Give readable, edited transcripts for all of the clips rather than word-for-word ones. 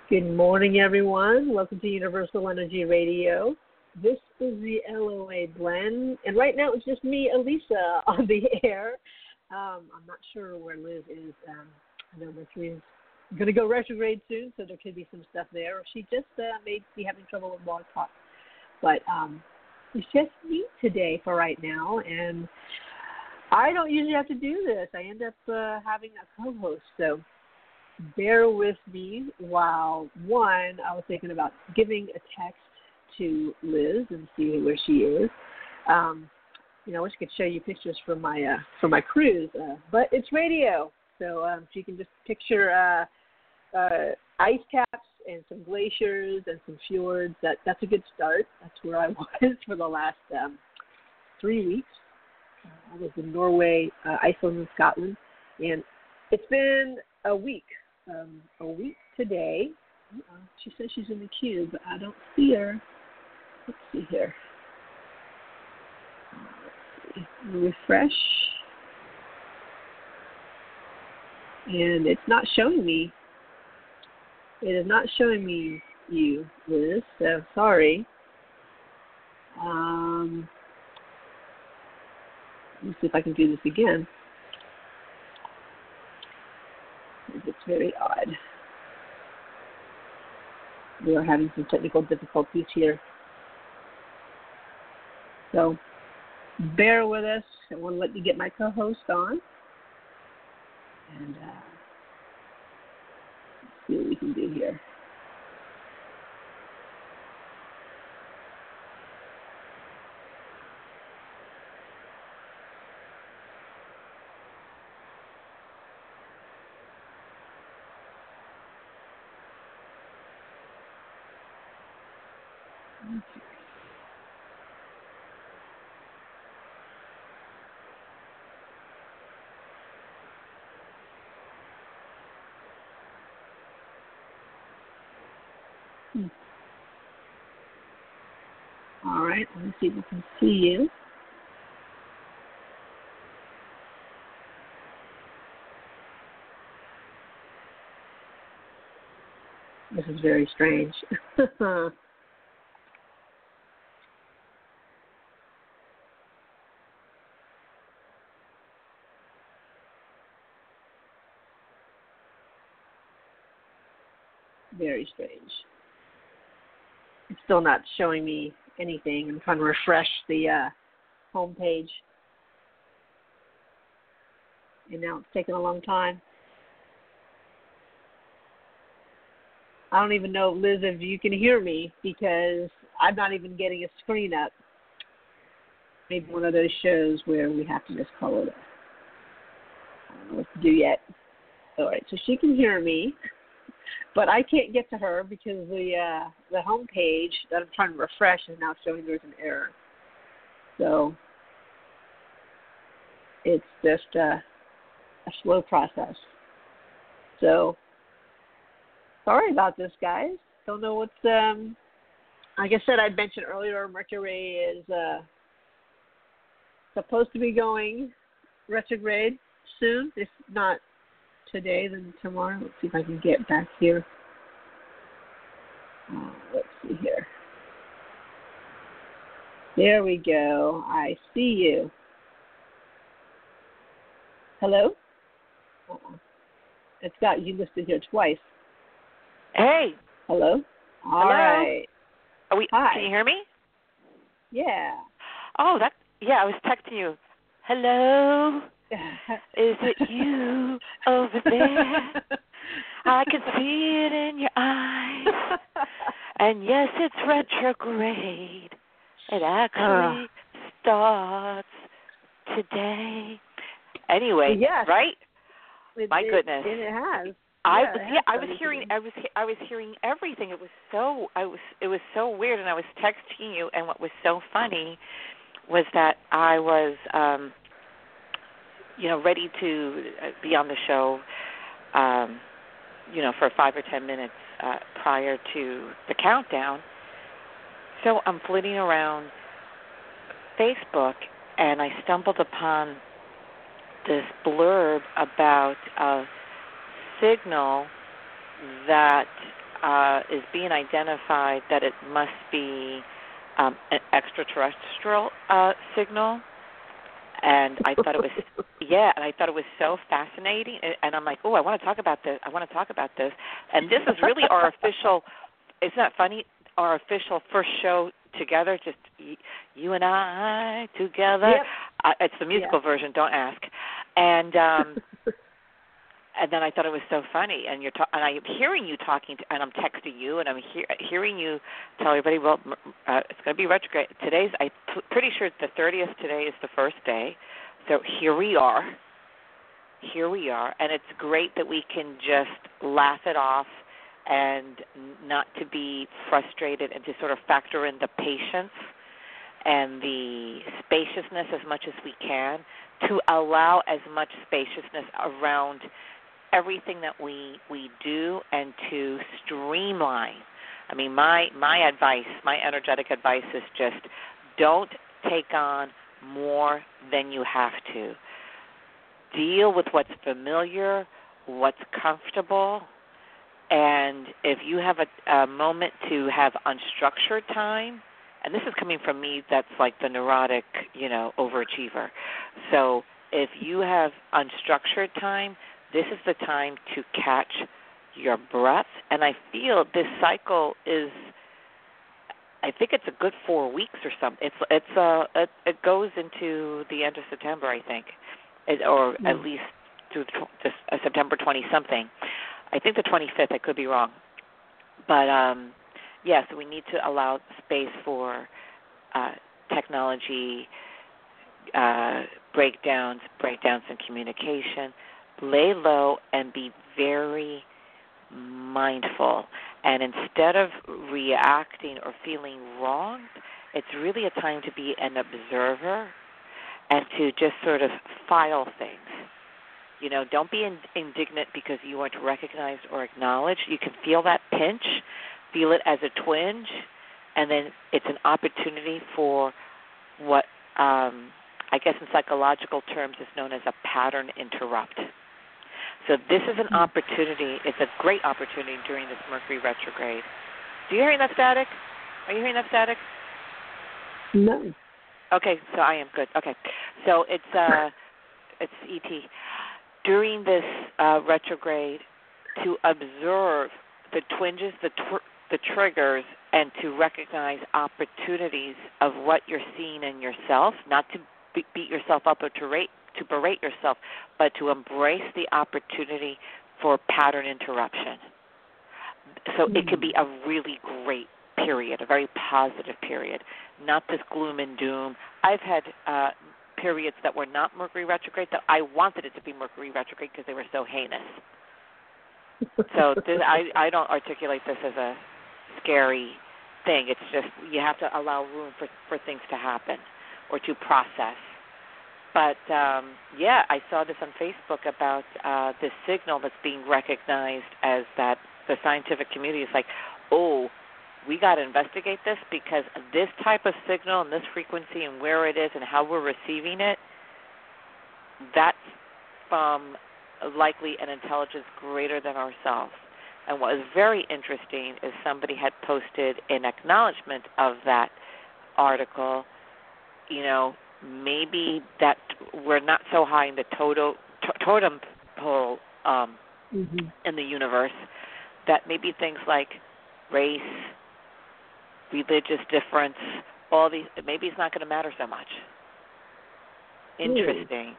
Good morning, everyone. Welcome to Universal Energy Radio. This is the LOA Blend, and right now it's just me, Elisa, on the air. I'm not sure where Liz is. I know Mercury is going to go retrograde soon, so there could be some stuff there. She just may be having trouble with Blog Talk. But it's just me today for right now, and I don't usually have to do this. I end up having a co-host, so bear with me while, one, I was thinking about giving a text to Liz and see where she is. I wish I could show you pictures from my cruise, but it's radio, so if you can just picture ice caps and some glaciers and some fjords, that's a good start. That's where I was for the last 3 weeks. I was in Norway, Iceland, and Scotland, and it's been a week today. She says she's in the queue, but I don't see her. Let's see here. Let's see. Refresh. And it's not showing me. It is not showing me you, Liz, so sorry. Let me see if I can do this again. It's very odd. We are having some technical difficulties here. So bear with us. I want to let you get my co-host on. And let's see what we can do here. All right, let me see if we can see you. This is very strange. Very strange. It's still not showing me anything. I'm trying to refresh the home page. And now it's taking a long time. I don't even know, Liz, if you can hear me because I'm not even getting a screen up. Maybe one of those shows where we have to just call it. I don't know what to do yet. All right, so she can hear me, but I can't get to her because the home page that I'm trying to refresh is now showing there's an error. So it's just a slow process. So sorry about this, guys. Don't know what's like I said, I mentioned earlier, Mercury is supposed to be going retrograde soon. If not today, then tomorrow. Let's see if I can get back here. Let's see here. There we go. I see you. Hello? It's got you listed here twice. Hey. Hello? All right. Hi. Can you hear me? Yeah. Oh, I was texting you. Hello? Is it you over there? I can see it in your eyes. And yes, it's retrograde. It actually starts today. Anyway, yes. Right? My goodness. It has. I was hearing everything. It was so weird, and I was texting you, and what was so funny was that I was ready to be on the show for 5 or 10 minutes prior to the countdown. So I'm flitting around Facebook, and I stumbled upon this blurb about a signal that is being identified that it must be an extraterrestrial signal. And I thought it was, and I thought it was so fascinating. And I'm like, oh, I want to talk about this. And this is really our official, isn't that funny? Our official first show together, just you and I together. Yep. It's the musical version, don't ask. And and then I thought it was so funny. And and I'm hearing you talking, and I'm texting you, and I'm hearing you tell everybody, well, it's going to be retrograde. I'm pretty sure the 30th today is the first day. So here we are. And it's great that we can just laugh it off and not to be frustrated and to sort of factor in the patience and the spaciousness as much as we can, to allow as much spaciousness around everything that we do, and to streamline. I mean, my advice, my energetic advice is just don't take on more than you have to. Deal with what's familiar, what's comfortable, and if you have a moment to have unstructured time, and this is coming from me that's like the neurotic, overachiever. So if you have unstructured time, this is the time to catch your breath. And I feel this cycle is, I think it's a good 4 weeks or something. It goes into the end of September, I think, or at least to September 20-something. I think the 25th. I could be wrong. But, so we need to allow space for technology, breakdowns in communication. Lay low and be very mindful. And instead of reacting or feeling wrong, it's really a time to be an observer and to just sort of file things. Don't be indignant because you aren't recognized or acknowledged. You can feel that pinch, feel it as a twinge, and then it's an opportunity for what I guess in psychological terms is known as a pattern interrupt. So this is an opportunity. It's a great opportunity during this Mercury retrograde. Do you hearing that static? Are you hearing that static? No. Okay, so I am good. Okay, so it's ET. During this retrograde, to observe the twinges, the triggers, and to recognize opportunities of what you're seeing in yourself, not to beat yourself up or to berate yourself, but to embrace the opportunity for pattern interruption. So it could be a really great period, a very positive period, not this gloom and doom. I've had periods that were not Mercury retrograde that I wanted it to be Mercury retrograde because they were so heinous. So I don't articulate this as a scary thing. It's just you have to allow room for things to happen or to process. But, I saw this on Facebook about this signal that's being recognized as that the scientific community is like, oh, we got to investigate this because this type of signal and this frequency and where it is and how we're receiving it, that's from likely an intelligence greater than ourselves. And what was very interesting is somebody had posted an acknowledgement of that article, maybe that we're not so high in the totem pole in the universe, that maybe things like race, religious difference, all these, maybe it's not going to matter so much. Interesting.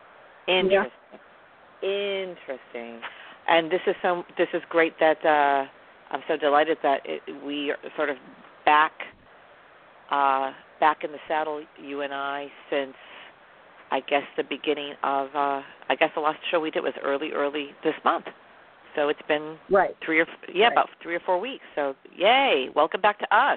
And this is great that I'm so delighted that we are sort of back in the saddle, you and I, since I guess the beginning of the last show we did was early this month. So it's been about 3 or 4 weeks. So yay, welcome back to us.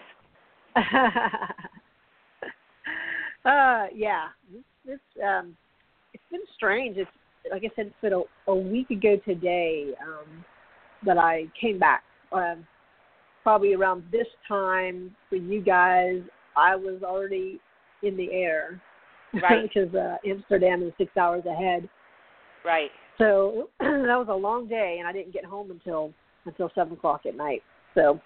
It's been strange. It's like I said, it's been a week ago today that I came back. Probably around this time for you guys, I was already in the air, right? Because Amsterdam is 6 hours ahead. Right. So that was a long day, and I didn't get home until until 7:00 at night. So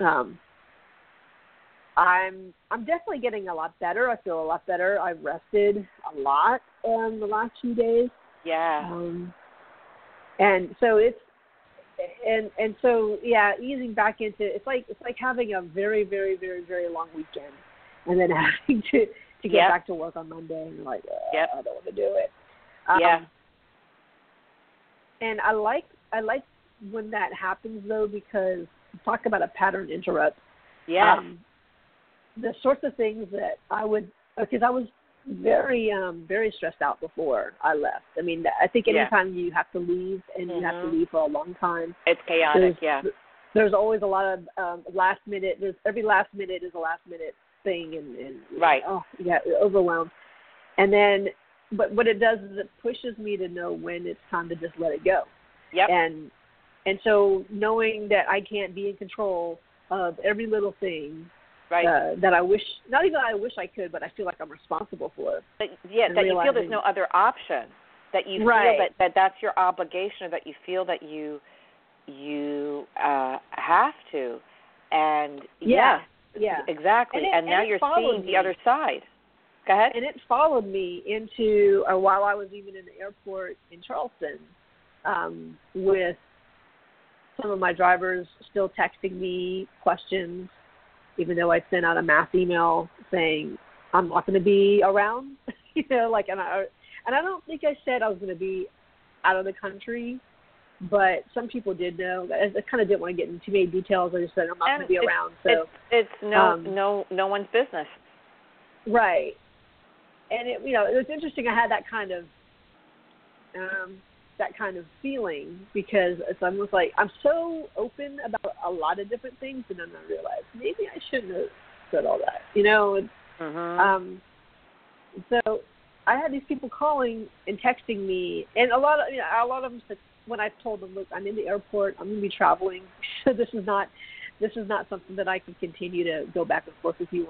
I'm definitely getting a lot better. I feel a lot better. I've rested a lot the last few days. Yeah. And so it's and so yeah, easing back into it's like having a very, very, very, very long weekend, and then having to get back to work on Monday, and you're like, I don't want to do it. And I like when that happens though, because talk about a pattern interrupt. Yeah. The sorts of things that I would, because I was very very stressed out before I left. I mean, I think anytime you have to leave and you have to leave for a long time, it's chaotic. There's always a lot of last minute. Every last minute is a last minute thing, and right. You get overwhelmed. And then, but what it does is it pushes me to know when it's time to just let it go. Yep. And so knowing that I can't be in control of every little thing. Right. That I wish, not even I wish I could, but I feel like I'm responsible for it. That you feel there's no other option. That you feel that that's your obligation, or that you feel that you have to. And exactly. And now you're seeing the other side. Go ahead. And it followed me into while I was even in the airport in Charleston, with some of my drivers still texting me questions. Even though I sent out a mass email saying I'm not going to be around, and I don't think I said I was going to be out of the country, but some people did know. I kind of didn't want to get into too many details. I just said I'm not going to be around. So it's no one's business, right? And it was interesting. I had that kind of feeling, because it's almost like I'm so open about a lot of different things, and then I realized maybe I shouldn't have said all that, So I had these people calling and texting me, and a lot of them said, when I told them, look, I'm in the airport, I'm going to be traveling, so this is not something that I can continue to go back and forth with you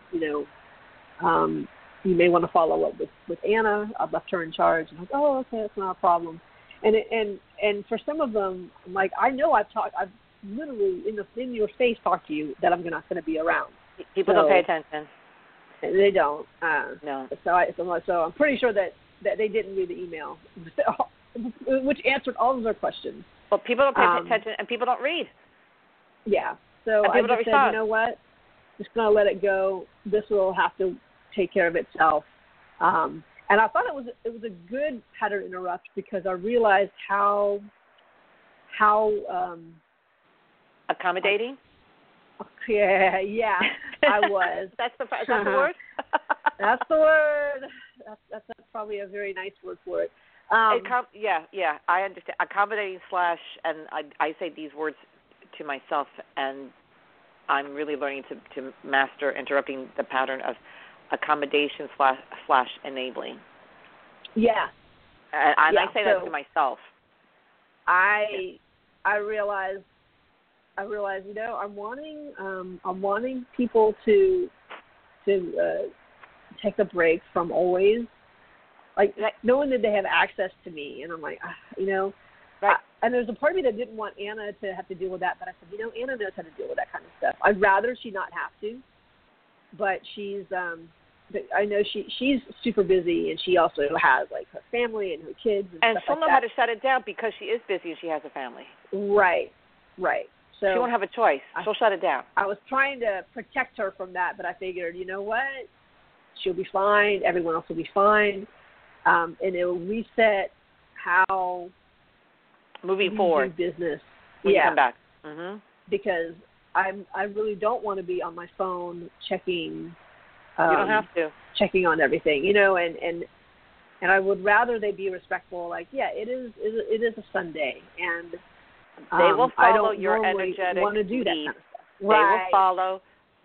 on. You may want to follow up with Anna. I've left her in charge. I'm like, oh, okay, that's not a problem. And for some of them, I'm like, I know I've literally in your face talked to you that I'm not going to be around. People don't pay attention. They don't. No. So I'm pretty sure that they didn't read the email, which answered all of their questions. Well, people don't pay attention, and people don't read. Yeah. So I just said, you know what? Just going to let it go. This will have to take care of itself. And I thought it was a good pattern interrupt, because I realized how accommodating. Yeah, I was. That's the word. That's the word. That's probably a very nice word for it. Yeah, I understand. Accommodating / and I say these words to myself, and I'm really learning to master interrupting the pattern of accommodation / enabling. Yeah. And I say that to myself. I realize, I'm wanting people to take a break from always, knowing that they have access to me, and I'm like, Right. And there's a part of me that didn't want Anna to have to deal with that, but I said, Anna knows how to deal with that kind of stuff. I'd rather she not have to, but she's, I know she's super busy, and she also has her family and her kids and stuff she'll like know that. how to shut it down, because she is busy and she has a family. Right. So she won't have a choice. She'll shut it down. I was trying to protect her from that, but I figured, you know what? She'll be fine. Everyone else will be fine, and it will reset how moving forward business. When you come back. Mm-hmm. Because I really don't want to be on my phone checking. You don't have to. Checking on everything, and I would rather they be respectful. It is a Sunday, and they will follow I don't your normally energetic want to do lead. that kind of stuff. They right. will follow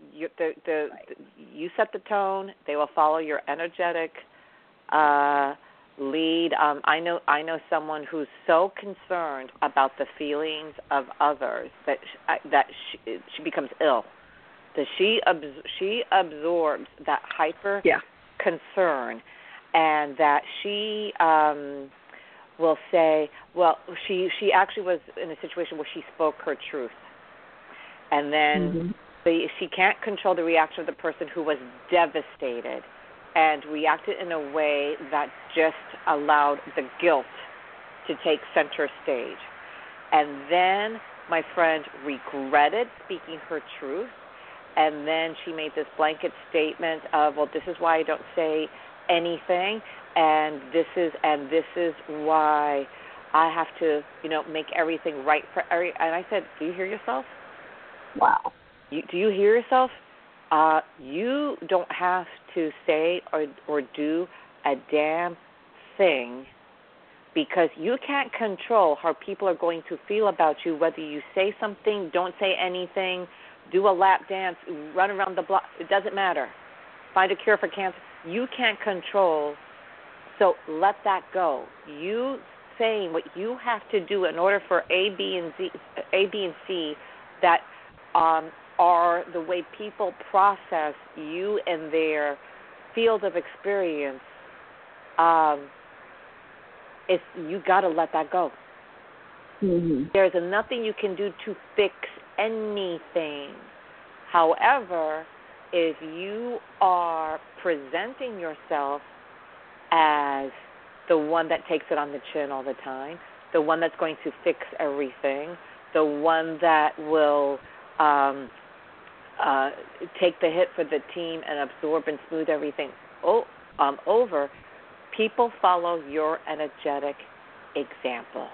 you set the tone. They will follow your energetic lead. I know someone who's so concerned about the feelings of others that she becomes ill. That she absorbs that hyper concern, and that she will say, well, she actually was in a situation where she spoke her truth. And then she can't control the reaction of the person who was devastated and reacted in a way that just allowed the guilt to take center stage. And then my friend regretted speaking her truth, and then she made this blanket statement of, well, this is why I don't say anything, and this is why I have to, make everything right for every. And I said, do you hear yourself? Wow. Do you hear yourself? You don't have to say or do a damn thing, because you can't control how people are going to feel about you, whether you say something, don't say anything, do a lap dance, run around the block. It doesn't matter. Find a cure for cancer. You can't control, so let that go. You saying what you have to do in order for A, B, and C that are the way people process you and their field of experience, you got to let that go. There's nothing you can do to fix anything. However, if you are presenting yourself as the one that takes it on the chin all the time, the one that's going to fix everything, the one that will take the hit for the team and absorb and smooth everything over, people follow your energetic example.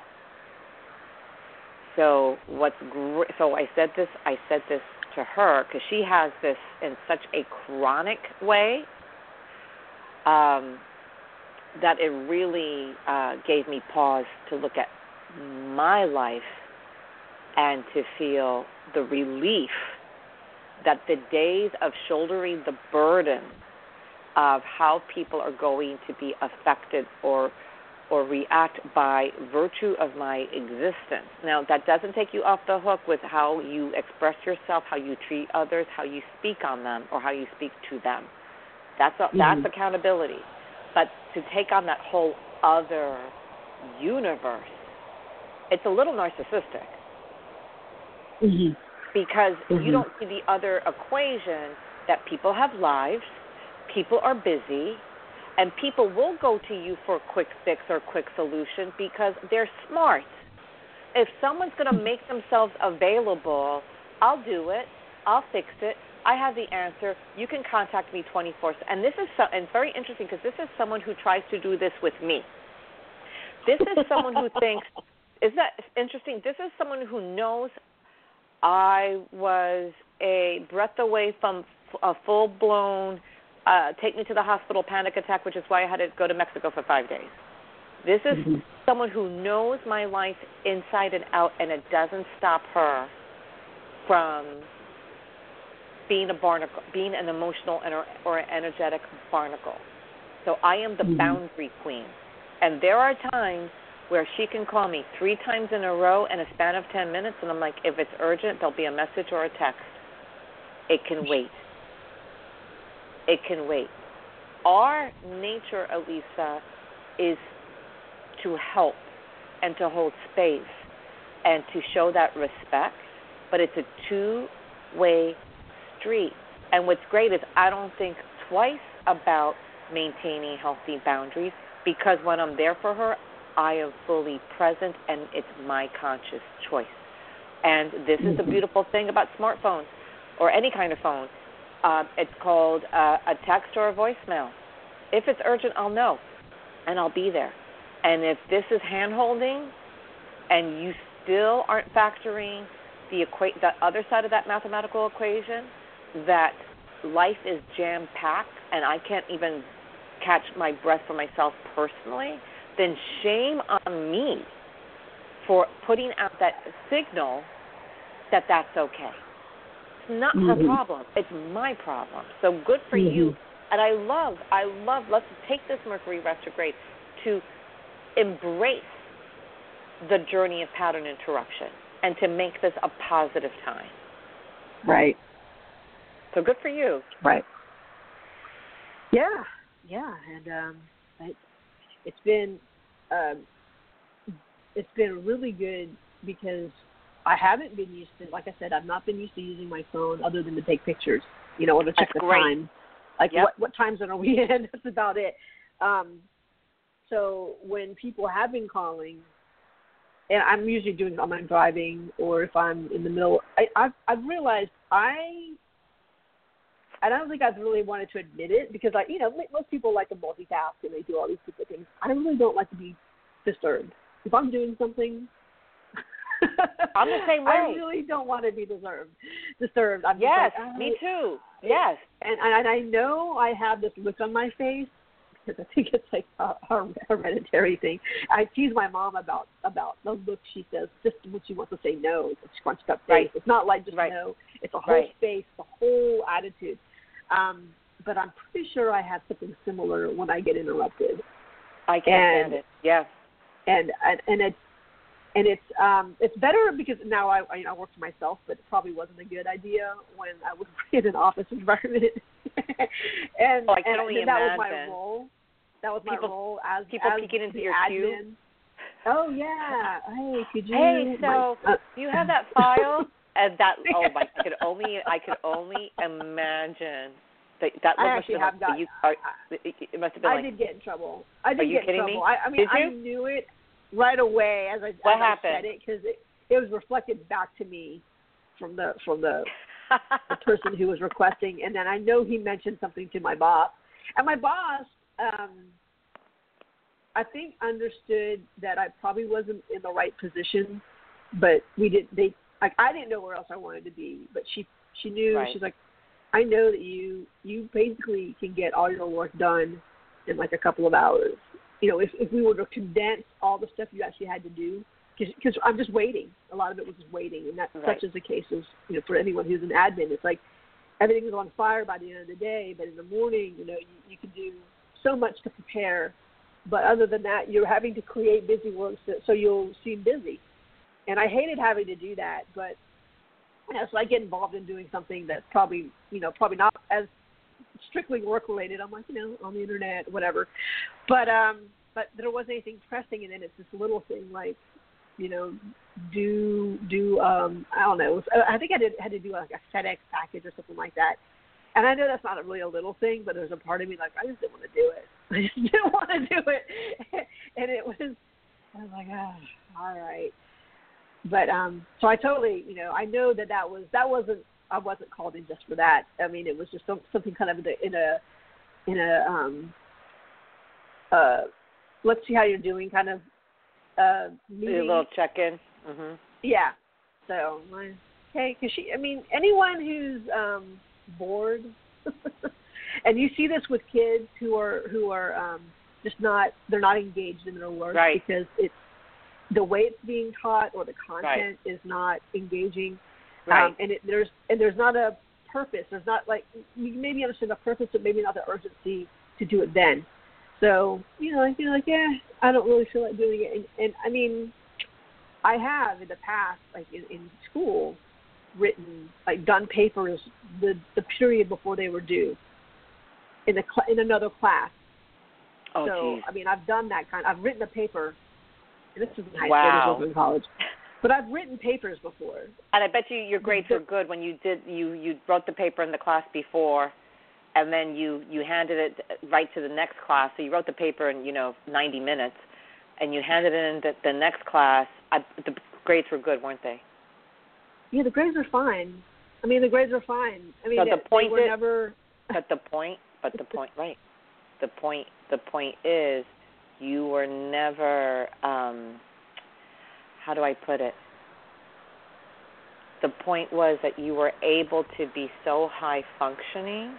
So so I said this to her because she has this in such a chronic way that it really gave me pause to look at my life and to feel the relief that the days of shouldering the burden of how people are going to be affected or react by virtue of my existence. Now, that doesn't take you off the hook with how you express yourself, how you treat others, how you speak on them, or how you speak to them. That's accountability. But to take on that whole other universe, it's a little narcissistic. Because you don't see the other equation that people have lives, people are busy, and people will go to you for a quick fix or a quick solution because they're smart. If someone's going to make themselves available, I'll do it. I'll fix it. I have the answer. You can contact me 24/7. And this is and it's very interesting because this is someone who tries to do this with me. This is someone who thinks, isn't that interesting? This is someone who knows I was a breath away from a full-blown take me to the hospital panic attack, which is why I had to go to Mexico for 5 days. This is someone who knows my life inside and out, and it doesn't stop her from being a barnacle, being an emotional or an energetic barnacle. So I am the boundary queen. And there are times where she can call me 3 times in a row in a span of 10 minutes, and I'm like, if it's urgent, there'll be a message or a text. It can wait. It can wait. Our nature, Elisa, is to help and to hold space and to show that respect, but it's a two-way street. And what's great is I don't think twice about maintaining healthy boundaries because when I'm there for her, I am fully present and it's my conscious choice. And this is the beautiful thing about smartphones or any kind of phone. It's called a text or a voicemail. If it's urgent, I'll know, and I'll be there. And if this is hand-holding and you still aren't factoring the other side of that mathematical equation, that life is jam-packed and I can't even catch my breath for myself personally, then shame on me for putting out that signal that that's okay. It's not her problem. It's my problem. So good for you. And I love, let's take this Mercury retrograde to embrace the journey of pattern interruption and to make this a positive time. Right. So good for you. Right. Yeah. And it's been it's been really good because I haven't been used to, like I said, I've not been used to using my phone other than to take pictures, or to check the time. Like, what time zone are we in? That's about it. So when people have been calling, and I'm usually doing it when I'm driving or if I'm in the middle, I've realized I don't think I've really wanted to admit it because, most people like to multitask and they do all these stupid things. I really don't like to be disturbed. If I'm doing something, I'm the same way. I really don't want to be disturbed. I'm yes, just like, me too. Yes. And I know I have this look on my face because I think it's like a hereditary thing. I tease my mom about the look she says just when she wants to say no. It's a scrunched up face. Right. It's not like just no. It's a whole face, the whole attitude. But I'm pretty sure I have something similar when I get interrupted. I can't stand it. Yeah. And it's better because now I work for myself, but it probably wasn't a good idea when I was in an office environment. and I can only that imagine. was my role. That was my role as people peeking into your admin. queue. Oh yeah. Hey, could you? Hey, so do you have that file? And that I could only imagine that I actually have got. It must have been. I did get in trouble. I did Are you get in kidding trouble. me? I mean, I knew it right away as I said it because it was reflected back to me from the the person who was requesting, and then I know he mentioned something to my boss, and my boss, I think, understood that I probably wasn't in the right position, but I didn't know where else I wanted to be, but she knew. Right. She's like, I know that you basically can get all your work done in like a couple of hours. If we were to condense all the stuff you actually had to do, because I'm just waiting. A lot of it was just waiting, and that's such is the case as for anyone who's an admin. It's like everything's on fire by the end of the day, but in the morning, you can do so much to prepare. But other than that, you're having to create busy work so you'll seem busy. And I hated having to do that, but so I get involved in doing something that's probably not as strictly work related. I'm like, on the internet, whatever. But there wasn't anything pressing, and then it's this little thing like, do I don't know. I think I had to do like a FedEx package or something like that. And I know that's not really a little thing, but there's a part of me like, I just didn't want to do it. I just didn't want to do it. And I was like, all right. But so I totally, I know that I wasn't called in just for that. I mean, it was just something kind of in a let's see how you're doing kind of meeting. A little check-in. Mm-hmm. Yeah. So, hey, because anyone who's bored, and you see this with kids who are just they're not engaged in their work because it's the way it's being taught or the content is not engaging, and there's not a purpose. There's not like you maybe understand the purpose, but maybe not the urgency to do it then. So I feel like I don't really feel like doing it, and I mean, I have in the past, like in school, done papers the period before they were due in another class. Oh, so geez. I mean, I've done that I've written a paper. And this is in high school, this was in college. But I've written papers before. And I bet your grades were good when you wrote the paper in the class before, and then you handed it right to the next class. So you wrote the paper in 90 minutes, and you handed it in the next class. The grades were good, weren't they? Yeah, the grades are fine. I mean, the grades are fine. I mean, so they were never. But the point, right? The point is, you were never, how do I put it? The point was that you were able to be so high functioning,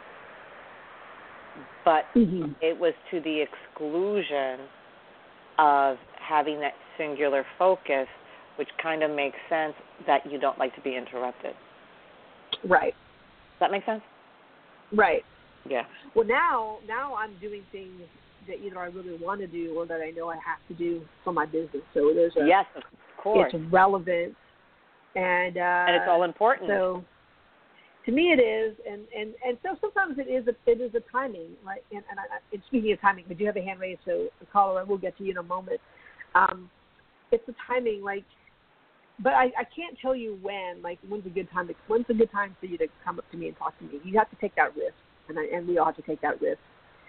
but it was to the exclusion of having that singular focus, which kind of makes sense that you don't like to be interrupted. Right. Does that make sense? Right. Yeah. Well, now I'm doing things that either I really want to do or that I know I have to do for my business. So there's yes, of course. It's relevant, and it's all important. So to me, it is, and so sometimes it is a timing, right? And speaking of timing, we do have a hand raised, so the caller, we'll get to you in a moment. it's the timing, like, but I can't tell you when, like, when's a good time for you to come up to me and talk to me. You have to take that risk, and we all have to take that risk.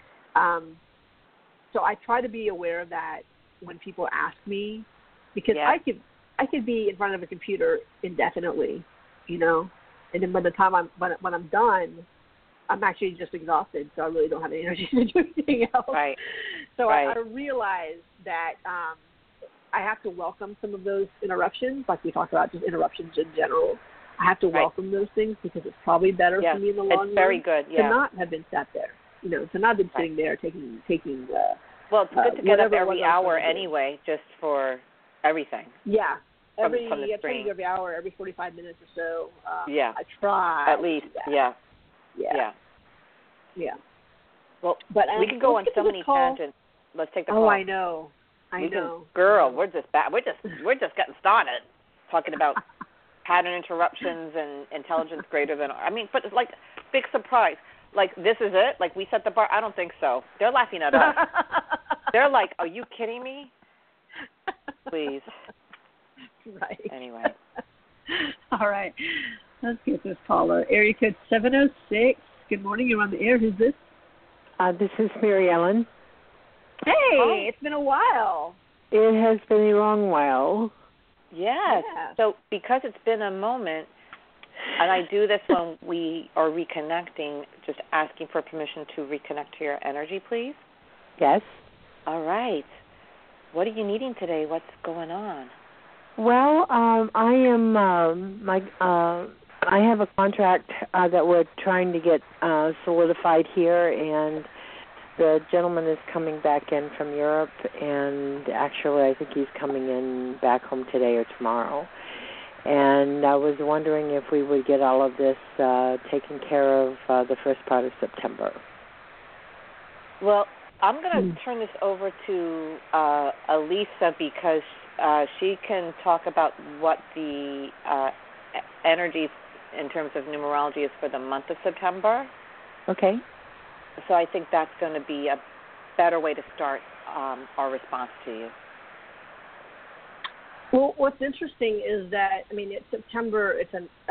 So I try to be aware of that when people ask me, because I could be in front of a computer indefinitely, you know, and then by the time when I'm done, I'm actually just exhausted, so I really don't have any energy to do anything else. Right. So right. I realize that I have to welcome some of those interruptions, like we talked about, just interruptions in general. I have to welcome those things because it's probably better for me in the long run. It's very good, to not have been sat there, you know, to not have been sitting there taking. Well, it's good to get up every hour anyway, just for everything. Yeah. From the I try to do every hour, every 45 minutes or so. I try. At least, yeah. Well, but we can go on so many tangents. Let's take the call. Oh, I know. Girl, we're just getting started talking about pattern interruptions and intelligence greater than. I mean, but it's like big surprise. Like, this is it? Like, we set the bar? I don't think so. They're laughing at us. They're like, are you kidding me? Please. Right. Anyway. All right. Let's get this caller. Area code 706. Good morning. You're on the air. Who's this? This is Mary Ellen. Hey, it's been a while. It has been a long while. Yes. Yeah. So because it's been a moment, and I do this when we are reconnecting, just asking for permission to reconnect to your energy, please. Yes. All right. What are you needing today? What's going on? Well, I have a contract that we're trying to get solidified here, and the gentleman is coming back in from Europe, and actually I think he's coming in back home today or tomorrow. And I was wondering if we would get all of this taken care of the first part of September. Well, I'm going to turn this over to Elisa because she can talk about what the energy in terms of numerology is for the month of September. Okay. So I think that's going to be a better way to start our response to you. Well, what's interesting is that, I mean, it's September. It's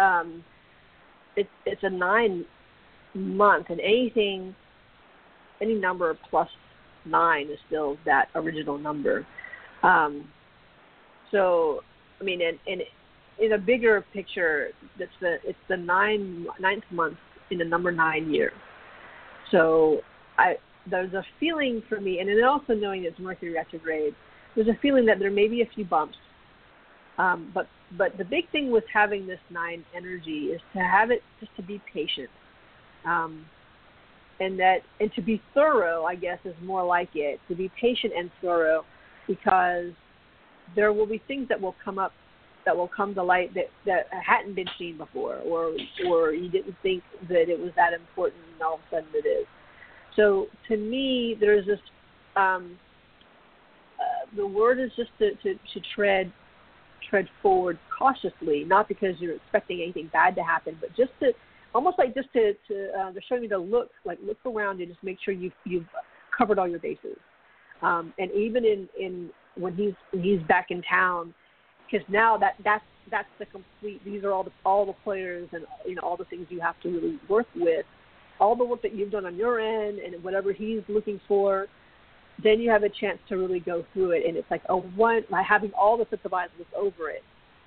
a 9 month, and any number plus 9 is still that original number. So, I mean, in a bigger picture, it's the ninth month in the number 9 year. So there's a feeling for me, and then also knowing it's Mercury retrograde, there's a feeling that there may be a few bumps. But the big thing with having this 9 energy is to have it just to be patient, and to be thorough, I guess, is more like it. To be patient and thorough, because there will be things that will come up, that will come to light that hadn't been seen before, or you didn't think that it was that important, and all of a sudden it is. So to me, there's this. The word is just to tread forward cautiously, not because you're expecting anything bad to happen, but just to almost like just to they're showing you to look around and just make sure you've covered all your bases. And even in when he's back in town, because now that's the complete. These are all the players and all the things you have to really work with, all the work that you've done on your end and whatever he's looking for. Then you have a chance to really go through it, and it's like by having all the sets of eyes look over it.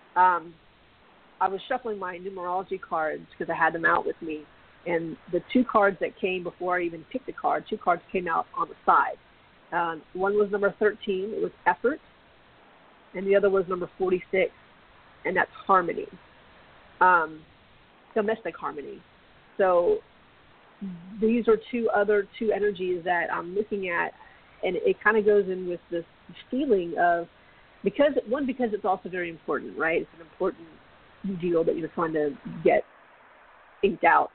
I was shuffling my numerology cards because I had them out with me, and the 2 cards that came before I even picked the card, 2 cards came out on the side. One was number 13, it was effort, and the other was number 46, and that's harmony, domestic harmony. So these are two energies that I'm looking at. And it kind of goes in with this feeling of, because it's also very important, right? It's an important deal that you're trying to get inked out.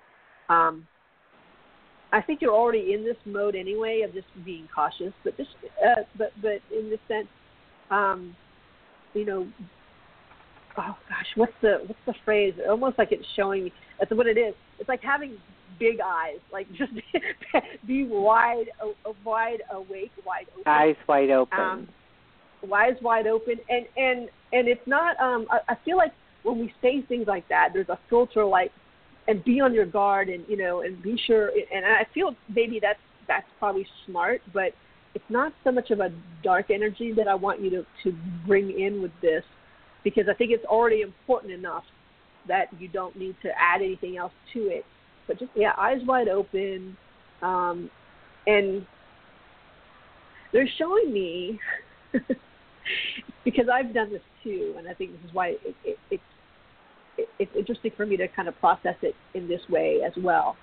I think you're already in this mode anyway of just being cautious, but just but in the sense, oh gosh, what's the phrase? Almost like it's showing. That's what it is. It's like having big eyes, like just be wide awake, wide open. Eyes wide open. eyes wide open, and it's not. I feel like when we say things like that, there's a filter, like, and be on your guard, and and be sure. And I feel maybe that's probably smart, but it's not so much of a dark energy that I want you to bring in with this, because I think it's already important enough that you don't need to add anything else to it. But just, eyes wide open, and they're showing me, because I've done this too, and I think this is why it's interesting for me to kind of process it in this way as well.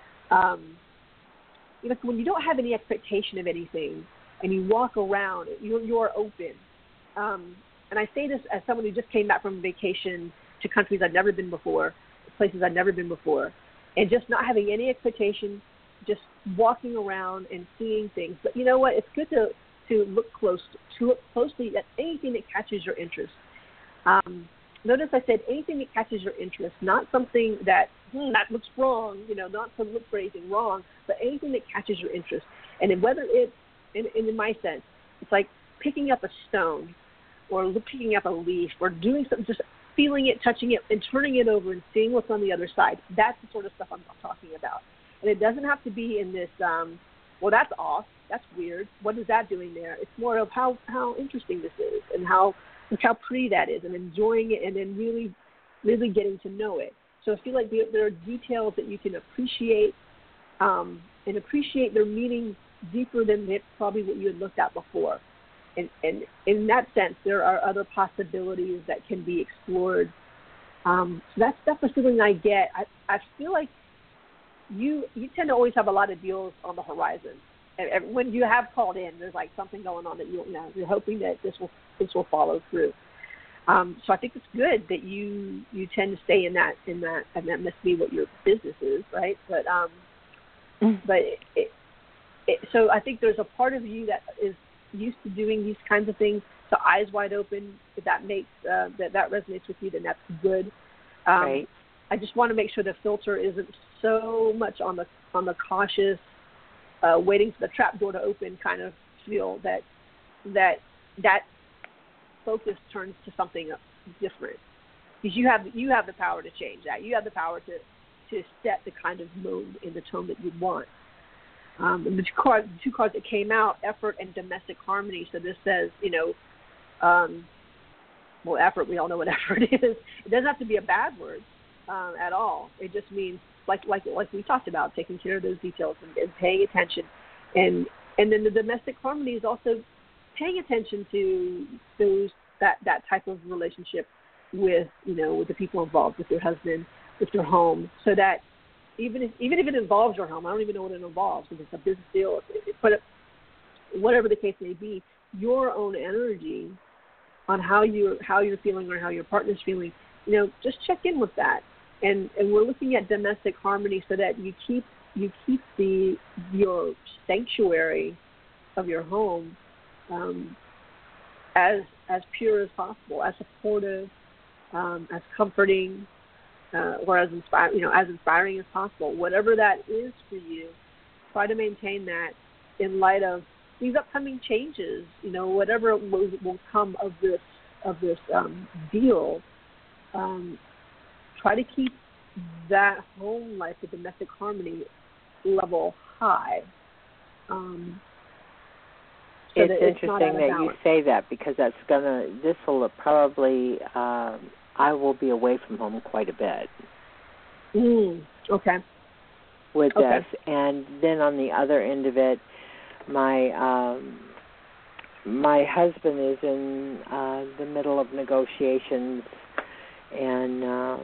When you don't have any expectation of anything and you walk around, you're open. And I say this as someone who just came back from vacation to countries I've never been before, places I've never been before, and just not having any expectation, just walking around and seeing things. But you know what? It's good to look closely at anything that catches your interest. Notice I said anything that catches your interest, not something that looks wrong, not to look for anything wrong, but anything that catches your interest. And then whether it's, in my sense, it's like picking up a stone or picking up a leaf or doing something, just feeling it, touching it, and turning it over and seeing what's on the other side. That's the sort of stuff I'm talking about. And it doesn't have to be in this, well, that's off, that's weird, what is that doing there? It's more of how interesting this is, and look how pretty that is, and enjoying it, and then really, really getting to know it. So I feel like there are details that you can appreciate, and appreciate their meaning deeper than probably what you had looked at before. And in that sense, there are other possibilities that can be explored. So that's the feeling I get. I feel like you tend to always have a lot of deals on the horizon. And when you have called in, there's like something going on that you're hoping that this will follow through. So I think it's good that you tend to stay in that, and that must be what your business is, right? But so I think there's a part of you that is used to doing these kinds of things. So eyes wide open. If that makes that resonates with you, then that's good. Right. I just want to make sure the filter isn't so much on the cautious, waiting for the trap door to open kind of feel, that focus turns to something different, because you have the power to change that. You have the power to set the kind of mode in the tone that you want. And the two cards that came out, effort and domestic harmony. So this says, well, effort, we all know what effort is. It doesn't have to be a bad word at all. It just means, like we talked about, taking care of those details and paying attention. And then the domestic harmony is also paying attention to that type of relationship with the people involved, with your husband, with your home, so that even if it involves your home, I don't even know what it involves, if it's a business deal, but whatever the case may be, your own energy on how you're feeling or how your partner's feeling, just check in with that. And we're looking at domestic harmony so that you keep your sanctuary of your home as pure as possible, as supportive, as comforting, or as inspiring as possible. Whatever that is for you, try to maintain that in light of these upcoming changes. Whatever will come of this deal. Try to keep that home life, the domestic harmony level high. It's interesting that you say that, because this will probably, I will be away from home quite a bit. Okay. With this. And then on the other end of it, my husband is in the middle of negotiations and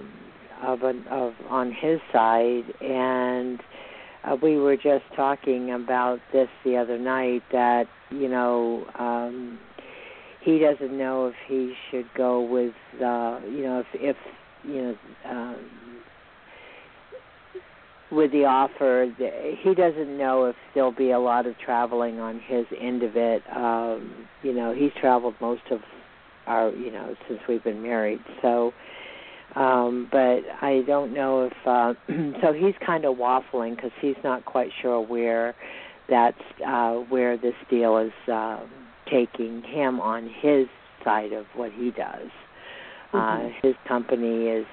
on his side, and we were just talking about this the other night, that he doesn't know if he should go with with the offer. He doesn't know if there'll be a lot of traveling on his end of it. He's traveled most of our since we've been married, so but I don't know if so he's kind of waffling, because he's not quite sure where this deal is taking him on his side of what he does. His company is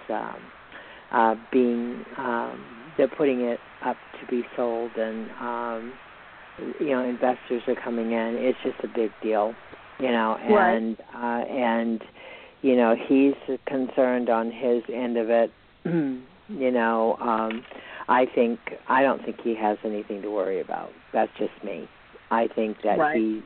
they're putting it up to be sold, and investors are coming in. It's just a big deal, and he's concerned on his end of it. I don't think he has anything to worry about. That's just me. I think that he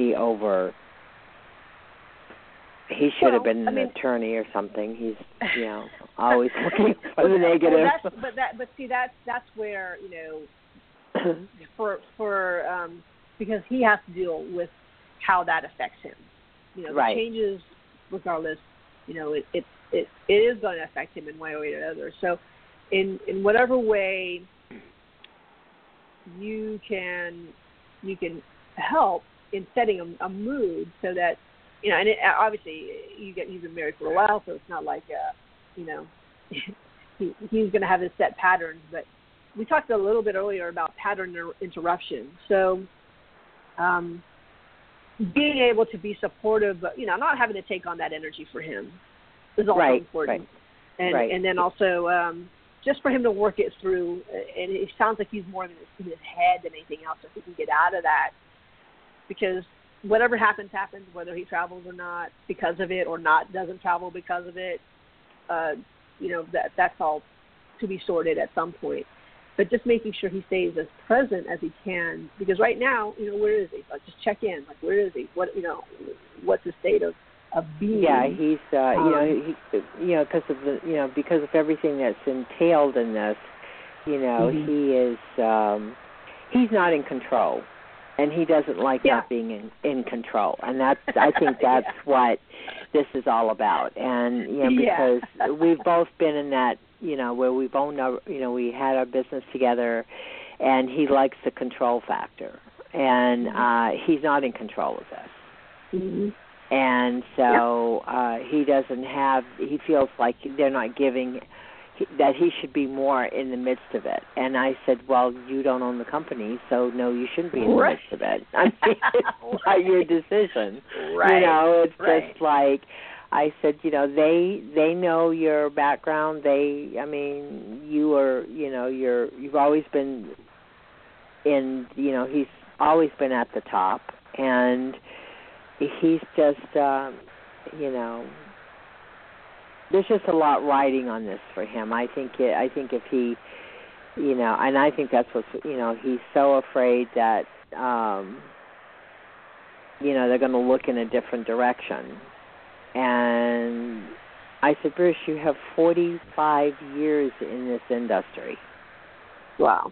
should have been an attorney or something. He's always looking for the negative. That's where because he has to deal with how that affects him. The changes, regardless, it is going to affect him in one way or another. So, in whatever way you can help in setting a mood so that and obviously you've been married for a while, so it's not like he's going to have his set patterns. But we talked a little bit earlier about pattern interruption. So being able to be supportive, but not having to take on that energy for him is also important. And then also just for him to work it through. And it sounds like he's more in his head than anything else. If he can get out of that, because whatever happens, whether he travels or not because of it, or doesn't travel because of it. That's all to be sorted at some point. But just making sure he stays as present as he can, because right now, where is he? Like, just check in. Like, where is he? What's the state of being? Yeah, he's because of everything that's entailed in this, he is he's not in control. And he doesn't like not being in control, and I think that's what this is all about. And because we've both been in that, where we've owned our, we had our business together, and he likes the control factor, and he's not in control of this. And so he doesn't have. He feels like they're not giving. That he should be more in the midst of it. And I said, well, you don't own the company, so no, you shouldn't be in the midst of it. I mean, it's not your decision. It's just like, I said, they know your background. You are, you've always been in, he's always been at the top. And he's just, there's just a lot riding on this for him. I think if he, and I think that's what's, he's so afraid that, they're going to look in a different direction. And I said, Bruce, you have 45 years in this industry. Wow.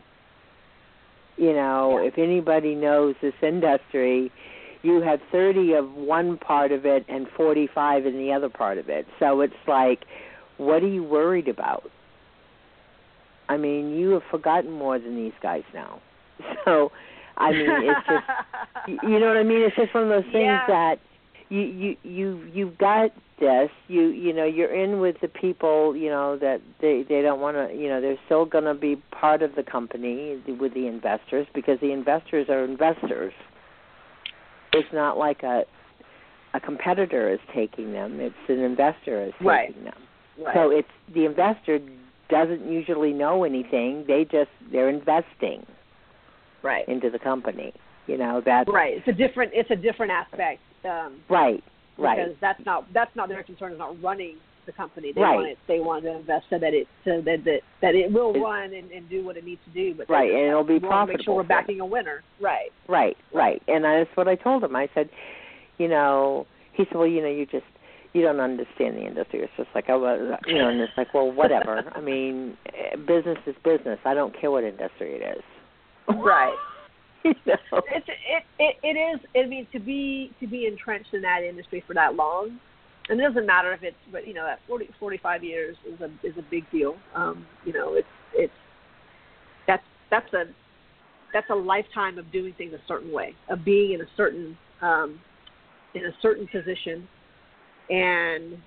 If anybody knows this industry, you have 30 of one part of it and 45 in the other part of it. So it's like, what are you worried about? I mean, you have forgotten more than these guys now. So, I mean, it's just, you know what I mean? It's just one of those things that you've got this. You're in with the people, that they don't want to, they're still going to be part of the company with the investors, because the investors are investors. It's not like a competitor is taking them. It's an investor is taking them. Right. So it's the investor doesn't usually know anything. They're investing into the company. That It's a different aspect. Because that's not their concern. Is not running the company. They want to invest so that it will run and do what it needs to do. But and it'll be profitable. Make sure we're backing a winner. Right. And that's what I told him. I said, he said, well, you don't understand the industry. It's just like, and it's like, well, whatever. I mean, business is business. I don't care what industry it is. Right. It is. I mean, to be entrenched in that industry for that long. And it doesn't matter if it's, but at 45 years is a big deal. That's a lifetime of doing things a certain way, of being in a certain position, and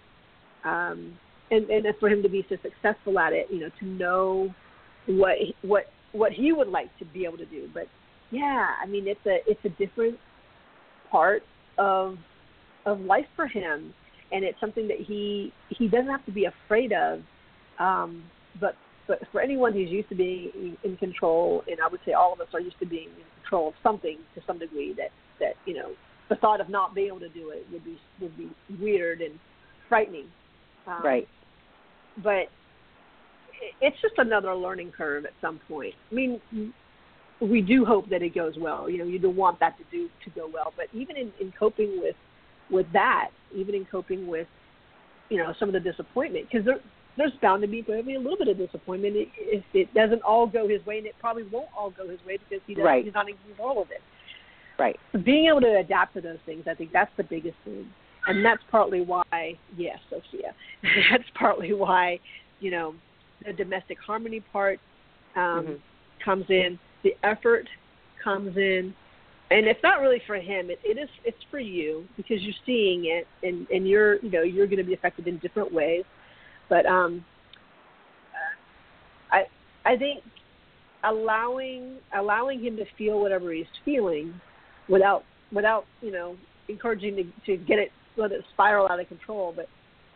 for him to be so successful at it, to know what he would like to be able to do. But I mean, it's a different part of life for him, and it's something that he doesn't have to be afraid of. But for anyone who's used to being in control, and I would say all of us are used to being in control of something to some degree, that the thought of not being able to do it would be weird and frightening. Right. But it's just another learning curve at some point. I mean, we do hope that it goes well. You do want that to go well. But even in coping with that, even in coping with, some of the disappointment, because there's bound to be probably a little bit of disappointment if it doesn't all go his way, and it probably won't all go his way because he's not in control of it. Right. Being able to adapt to those things, I think that's the biggest thing. And that's partly why, yes, Sophia, that's partly why, the domestic harmony part comes in, the effort comes in, and it's not really for him. It's for you because you're seeing it, and you're going to be affected in different ways. But I think allowing him to feel whatever he's feeling, without encouraging to let it spiral out of control. But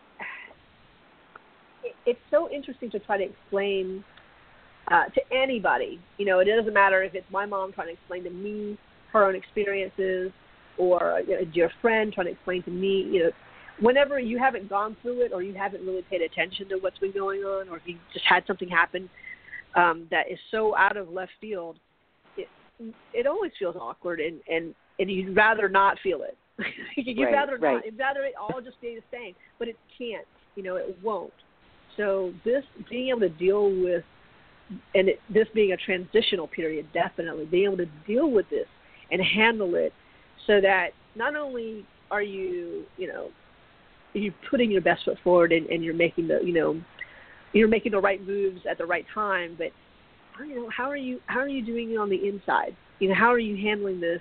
it's so interesting to try to explain to anybody. It doesn't matter if it's my mom trying to explain to me her own experiences, or a dear friend trying to explain to me. Whenever you haven't gone through it, or you haven't really paid attention to what's been going on, or if you just had something happen that is so out of left field, it always feels awkward, and you'd rather not feel it. You'd rather not. You'd rather it all just stay the same, but it can't. It won't. So this being able to deal with, and this being a transitional period, definitely being able to deal with this and handle it, so that not only are you you're putting your best foot forward, and you're making you're making the right moves at the right time, but how are you doing it on the inside? How are you handling this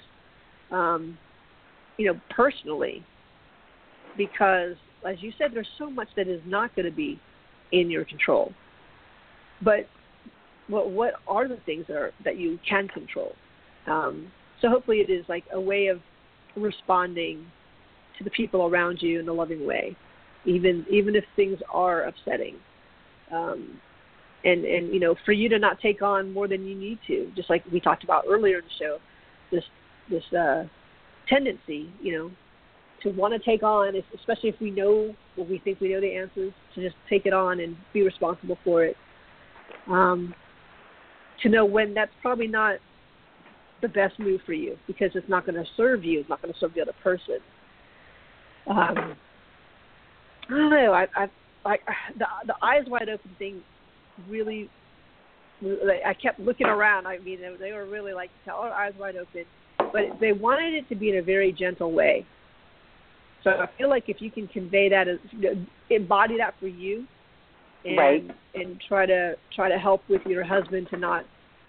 personally? Because as you said, there's so much that is not going to be in your control. But what are the things that you can control? So hopefully it is like a way of responding to the people around you in a loving way, even if things are upsetting. And for you to not take on more than you need to, just like we talked about earlier in the show, this tendency, to want to take on, especially if we know what we think we know the answers, to just take it on and be responsible for it. To know when that's probably not the best move for you, because it's not going to serve you. It's not going to serve the other person. I don't know. The eyes wide open thing really. I kept looking around. I mean, they were really like, our eyes wide open, but they wanted it to be in a very gentle way. So I feel like if you can convey that, embody that for you, and try to help with your husband to not,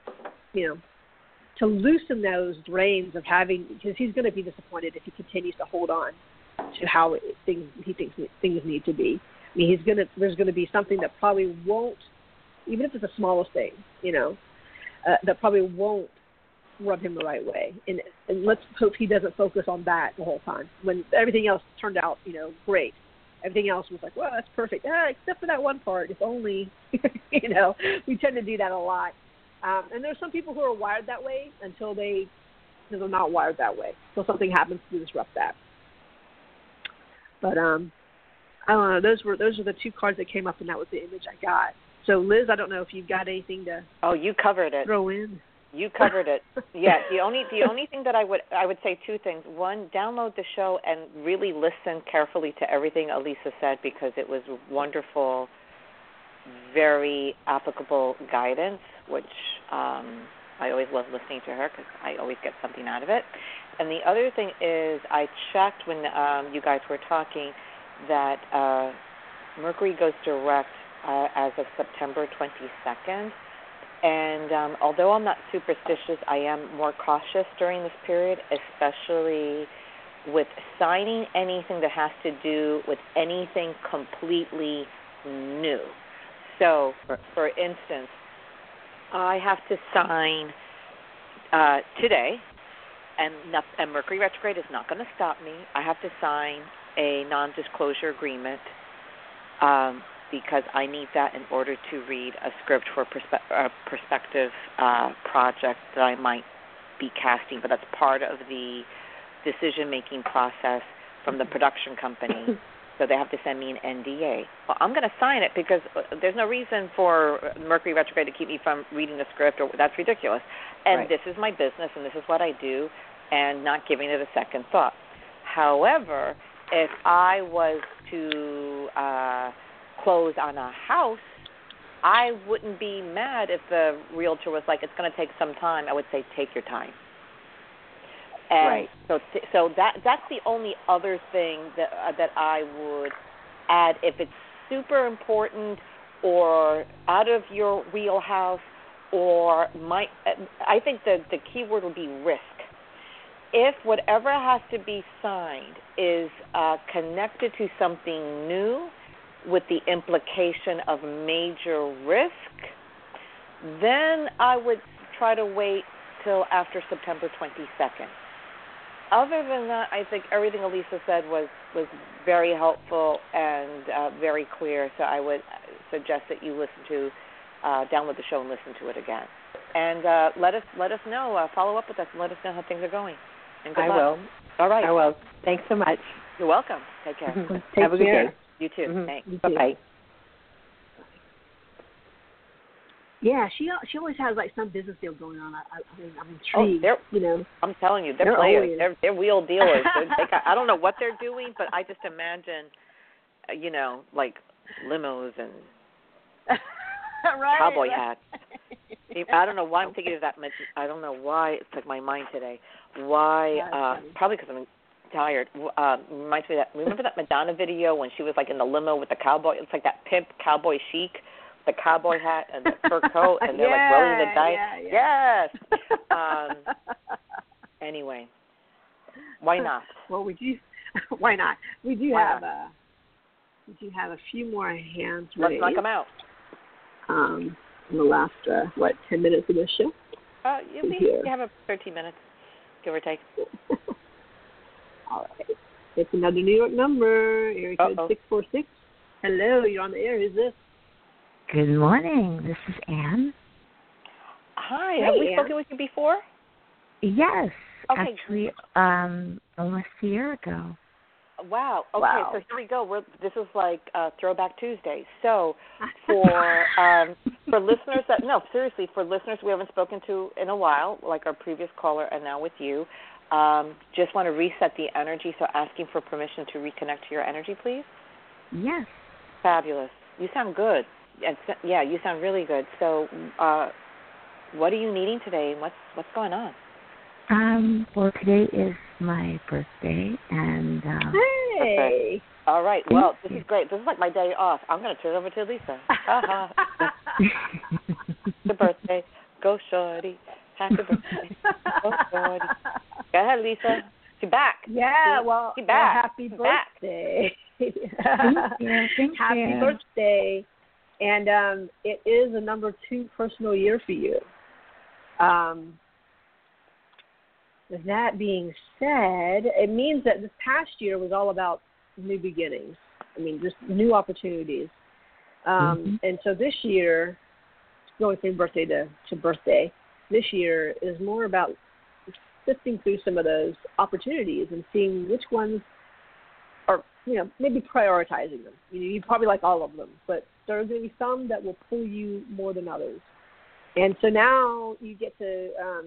to loosen those reins of having, because he's going to be disappointed if he continues to hold on to how he thinks things need to be. I mean, there's going to be something that probably won't, even if it's the smallest thing, that probably won't rub him the right way. And let's hope he doesn't focus on that the whole time, when everything else turned out, great. Everything else was like, well, that's perfect. Except for that one part. If only, we tend to do that a lot. And there's some people who are wired that way until they're not wired that way. So something happens to disrupt that. But I don't know. Those are the two cards that came up, and that was the image I got. So Liz, I don't know if you've got anything to. Oh, you covered it. Throw in. You covered it. Yeah. The only thing that I would say two things. One, download the show and really listen carefully to everything Elisa said, because it was wonderful, very applicable guidance, which I always love listening to her because I always get something out of it. And the other thing is, I checked when you guys were talking that Mercury goes direct as of September 22nd. And although I'm not superstitious, I am more cautious during this period, especially with signing anything that has to do with anything completely new. So, for instance, I have to sign today and Mercury retrograde is not going to stop me. I have to sign a non-disclosure agreement because I need that in order to read a script for a prospective project that I might be casting, but that's part of the decision-making process from the production company. So they have to send me an NDA. Well, I'm going to sign it because there's no reason for Mercury retrograde to keep me from reading the script. That's ridiculous. And This is my business, and this is what I do, and not giving it a second thought. However, if I was to close on a house, I wouldn't be mad if the realtor was like, it's going to take some time. I would say, take your time. And so that's the only other thing that I would add. If it's super important or out of your wheelhouse, or I think the key word would be risk. If whatever has to be signed is connected to something new with the implication of major risk, then I would try to wait till after September 22nd. Other than that, I think everything Elisa said was very helpful and very clear. So I would suggest that you listen to, download the show and listen to it again. And let us know, follow up with us, and let us know how things are going. And good luck. I will. All right. I will. Thanks so much. You're welcome. Take care. Have a good day. You too. Thanks. Bye-bye. Yeah, she always has like some business deal going on. I'm intrigued. I'm telling you, they're players. They're wheel dealers. I don't know what they're doing, but I just imagine, like limos and cowboy hats. I don't know why I'm thinking of that. I don't know why it's like my mind today. Why? Probably because I'm tired. Reminds me of that. Remember that Madonna video when she was like in the limo with the cowboy? It's like that pimp cowboy chic. The cowboy hat and the fur coat, and they're like rolling the dice. Yeah. Yes. Anyway, why not? Well, why not? We do have a few more hands raised. Let's knock them out. In the last 10 minutes of this show. You have 13 minutes, give or take. All right. It's another New York number. Area code 646. Hello, you're on the air. Who's this? Good morning. This is Anne. Hi. Have we spoken with you before? Yes. Okay. Actually, almost a year ago. Wow. Okay. So here we go. This is like Throwback Tuesday. So for listeners for listeners we haven't spoken to in a while, like our previous caller and now with you, just want to reset the energy. So asking for permission to reconnect to your energy, please. Yes. Fabulous. You sound good. Yeah, you sound really good. So, what are you needing today? What's going on? Well, today is my birthday, and hey. All right. Well, this is great. This is like my day off. I'm going to turn it over to Lisa. The birthday. Go, shorty. Happy birthday. Go, shorty. Go ahead, Lisa. She's back. Yeah. She's back. Happy birthday. Thank Happy birthday. And it is a number 2 personal year for you. With that being said, it means that this past year was all about new beginnings. I mean, just new opportunities. And so this year, going from birthday to birthday, this year is more about sifting through some of those opportunities and seeing which ones are, maybe prioritizing them. You probably like all of them, but there are going to be some that will pull you more than others. And so now you get to,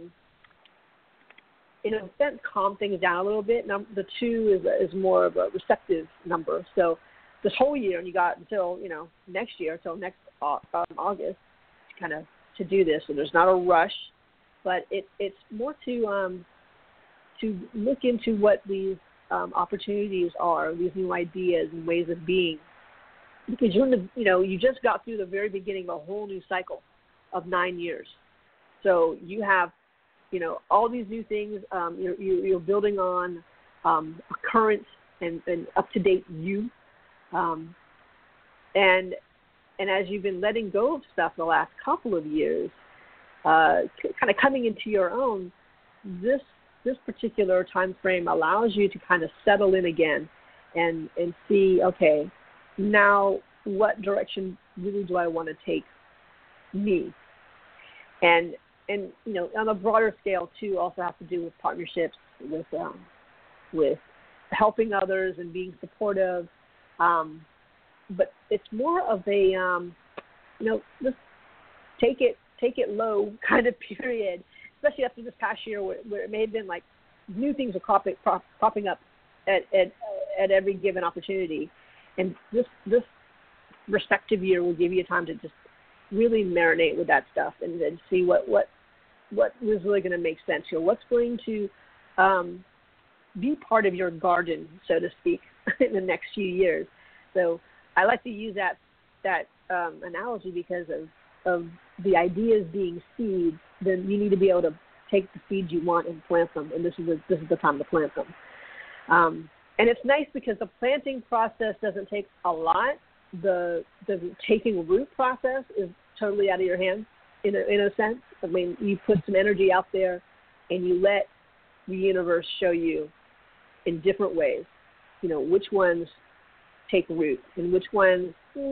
in a sense, calm things down a little bit. The 2 is more of a receptive number. So this whole year, and you got until, next year, until next August, to do this. So there's not a rush, but it's more to look into what these opportunities are, these new ideas and ways of being. Because you're in you just got through the very beginning of a whole new cycle of 9 years. So you have, all these new things. You're building on a current and up-to-date you. And as you've been letting go of stuff the last couple of years, kind of coming into your own, this this particular time frame allows you to kind of settle in again and see, okay, now what direction really do I want to take me? And on a broader scale too, also have to do with partnerships, with helping others and being supportive. But it's more of a just take it low kind of period, especially after this past year where it may have been like new things are popping up at every given opportunity, and this respective year will give you time to just really marinate with that stuff and then see what is really going to make sense here, what's going to be part of your garden, so to speak, in the next few years. So I like to use that analogy because of the ideas being seeds. Then you need to be able to take the seeds you want and plant them, and this is the time to plant them. And it's nice because the planting process doesn't take a lot. The taking root process is totally out of your hands in a sense. I mean, you put some energy out there, and you let the universe show you in different ways, which ones take root and which ones,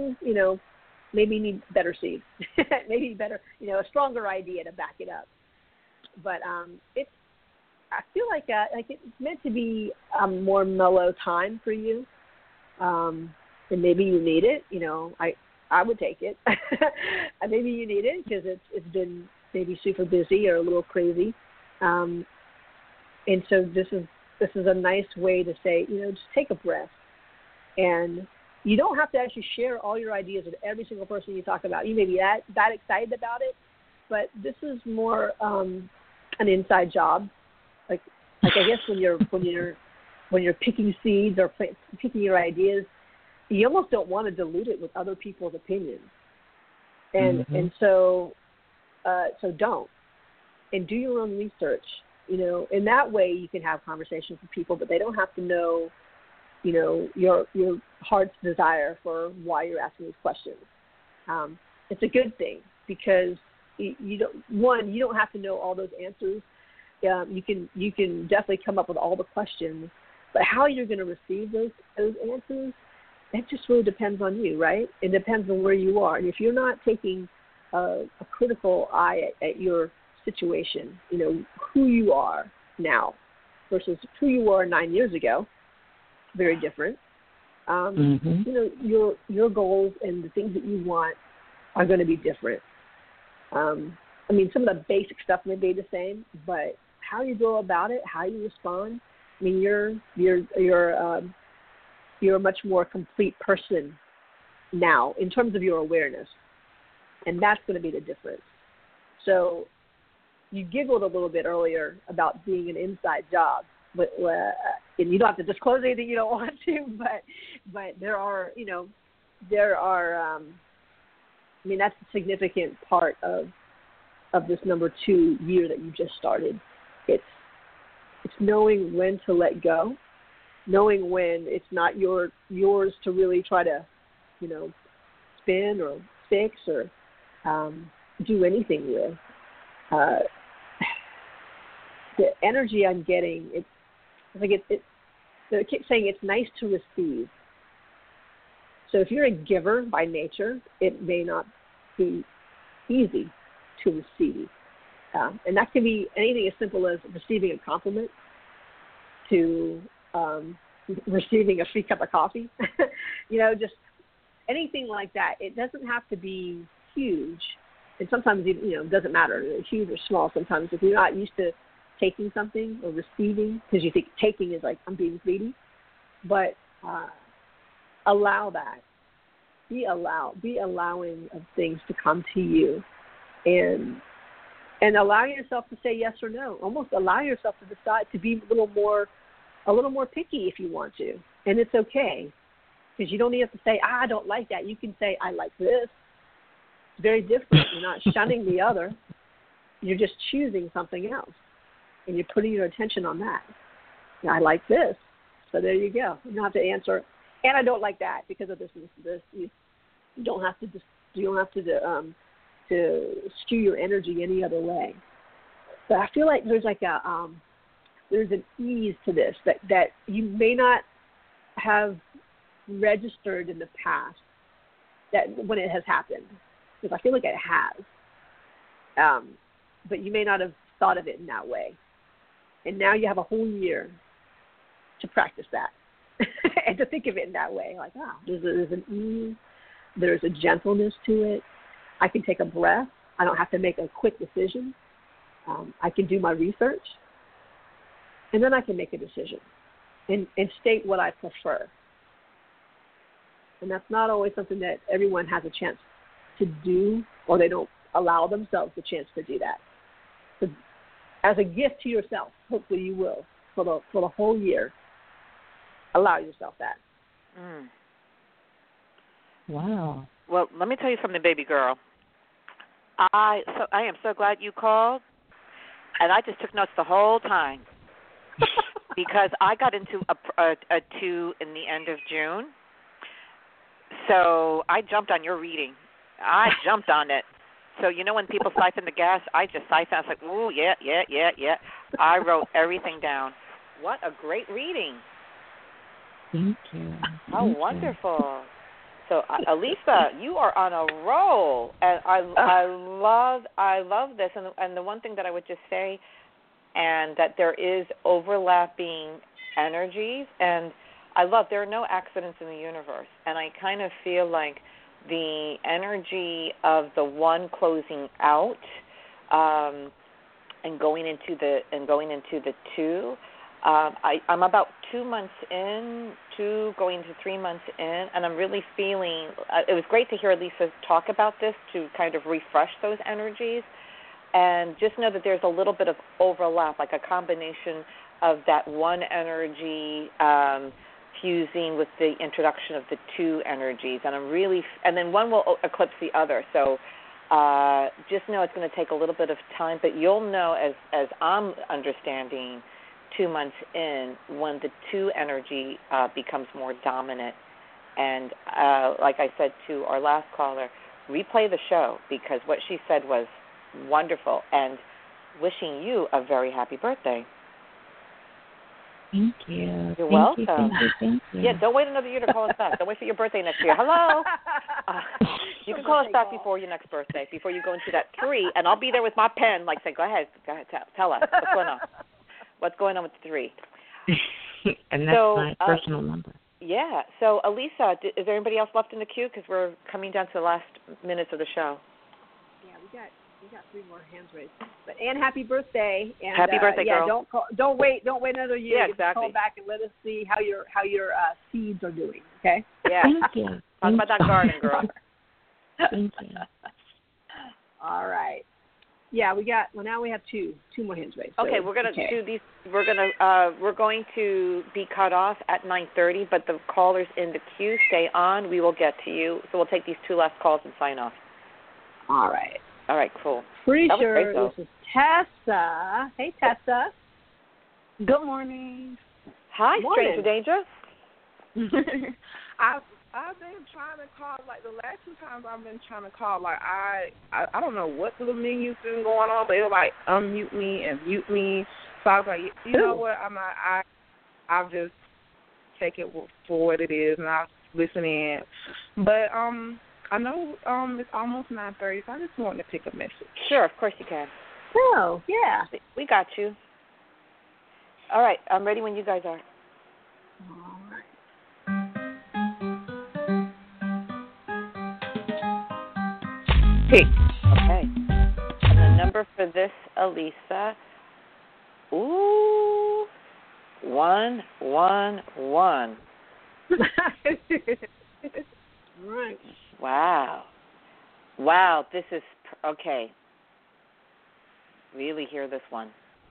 maybe need better seeds, maybe better, a stronger idea to back it up. But I feel like it's meant to be a more mellow time for you, and maybe you need it. I would take it. Maybe you need it because it's been maybe super busy or a little crazy, and so this is a nice way to say, just take a breath. And you don't have to actually share all your ideas with every single person you talk about. You may be that excited about it, but this is more an inside job. Like I guess when you're picking seeds or picking your ideas, you almost don't want to dilute it with other people's opinions. And so don't. And do your own research. In that way you can have conversations with people, but they don't have to know, your heart's desire for why you're asking these questions. It's a good thing because you don't have to know all those answers. You can definitely come up with all the questions, but how you're going to receive those answers, that just really depends on you, right? It depends on where you are. And if you're not taking a critical eye at your situation, who you are now versus who you were 9 years ago, very different. Your goals and the things that you want are going to be different. Some of the basic stuff may be the same, but how you go about it, how you respond, you're a much more complete person now in terms of your awareness, and that's going to be the difference. So you giggled a little bit earlier about being an inside job, but and you don't have to disclose anything you don't want to, but there are that's a significant part of this number 2 year that you just started. It's knowing when to let go, knowing when it's not yours to really try to, spin or fix or do anything with. The energy I'm getting, they keep saying it's nice to receive. So if you're a giver by nature, it may not be easy to receive. And that can be anything as simple as receiving a compliment to receiving a free cup of coffee, just anything like that. It doesn't have to be huge. And sometimes, it doesn't matter, huge or small. Sometimes if you're not used to taking something or receiving, because you think taking is like, I'm being greedy, but allow that. Be allowing of things to come to you, and allow yourself to say yes or no. Almost allow yourself to decide to be a little more picky if you want to, and it's okay, because you don't even have to say, I don't like that. You can say, I like this. It's very different. You're not shunning the other. You're just choosing something else, and you're putting your attention on that. I like this, so there you go. You don't have to answer, and I don't like that because of this and this. You don't have to to skew your energy any other way. But I feel like there's like there's an ease to this that you may not have registered in the past that when it has happened, because I feel like it has. But you may not have thought of it in that way. And now you have a whole year to practice that and to think of it in that way. Like, there's an ease, there's a gentleness to it. I can take a breath. I don't have to make a quick decision. I can do my research. And then I can make a decision and state what I prefer. And that's not always something that everyone has a chance to do, or they don't allow themselves the chance to do that. So as a gift to yourself, hopefully you will, for the whole year, allow yourself that. Mm. Wow. Well, let me tell you something, baby girl. I am so glad you called, and I just took notes the whole time because I got into a 2 in the end of June. So I jumped on your reading. I jumped on it. So you know when people siphon the gas, I just siphoned. I was like, ooh, yeah. I wrote everything down. What a great reading. Thank you. How wonderful. So, Elisa, you are on a roll, and I love this. And the one thing that I would just say, and that there is overlapping energies, and I love there are no accidents in the universe, and I kind of feel like the energy of the one closing out and going into the 2. I'm about 2 months in, going to 3 months in, and I'm really feeling, it was great to hear Lisa talk about this to kind of refresh those energies, and just know that there's a little bit of overlap, like a combination of that one energy fusing with the introduction of the 2 energies, and then one will eclipse the other, so just know it's going to take a little bit of time, but you'll know as I'm understanding 2 months in when the 2 energy becomes more dominant. And like I said to our last caller, replay the show because what she said was wonderful, and wishing you a very happy birthday. Thank you. You're welcome. Thank you. Yeah, don't wait another year to call us back. Don't wait for your birthday next year. Hello. You can call us back before your next birthday, before you go into that 3, and I'll be there with my pen, like say, go ahead, tell us what's going on. What's going on with the 3? And that's my personal number. Yeah. So, Elisa, is there anybody else left in the queue? Because we're coming down to the last minutes of the show. Yeah, we got 3 more hands raised. But Anne, happy birthday! And, happy birthday, girl. Don't wait another year. Yeah, exactly. Call back and let us see how your seeds are doing. Okay. Yeah. Thank you. Talk about that garden, girl. Thank you. All right. Yeah, now we have two more hands raised. Okay, so, we're gonna do these. We're going to be cut off at 9:30, but the callers in the queue stay on. We will get to you. So we'll take these 2 last calls and sign off. All right. All right, cool. Pretty that sure was great, this is Tessa. Hey, Tessa. Good morning. Hi, Morning. Stranger Danger. I've been trying to call, like, the last 2 times I've been trying to call, like, I don't know what the menu's been going on, but it was like unmute me and mute me. So I was like, you know what, I'll just take it for what it is and I'll listen in. But I know it's almost 9:30, so I just wanted to pick a message. Sure, of course you can. Oh, yeah. We got you. All right, I'm ready when you guys are. All right. Okay. And the number for this, Elisa, 111. Right. Wow, this is, okay. Really hear this one.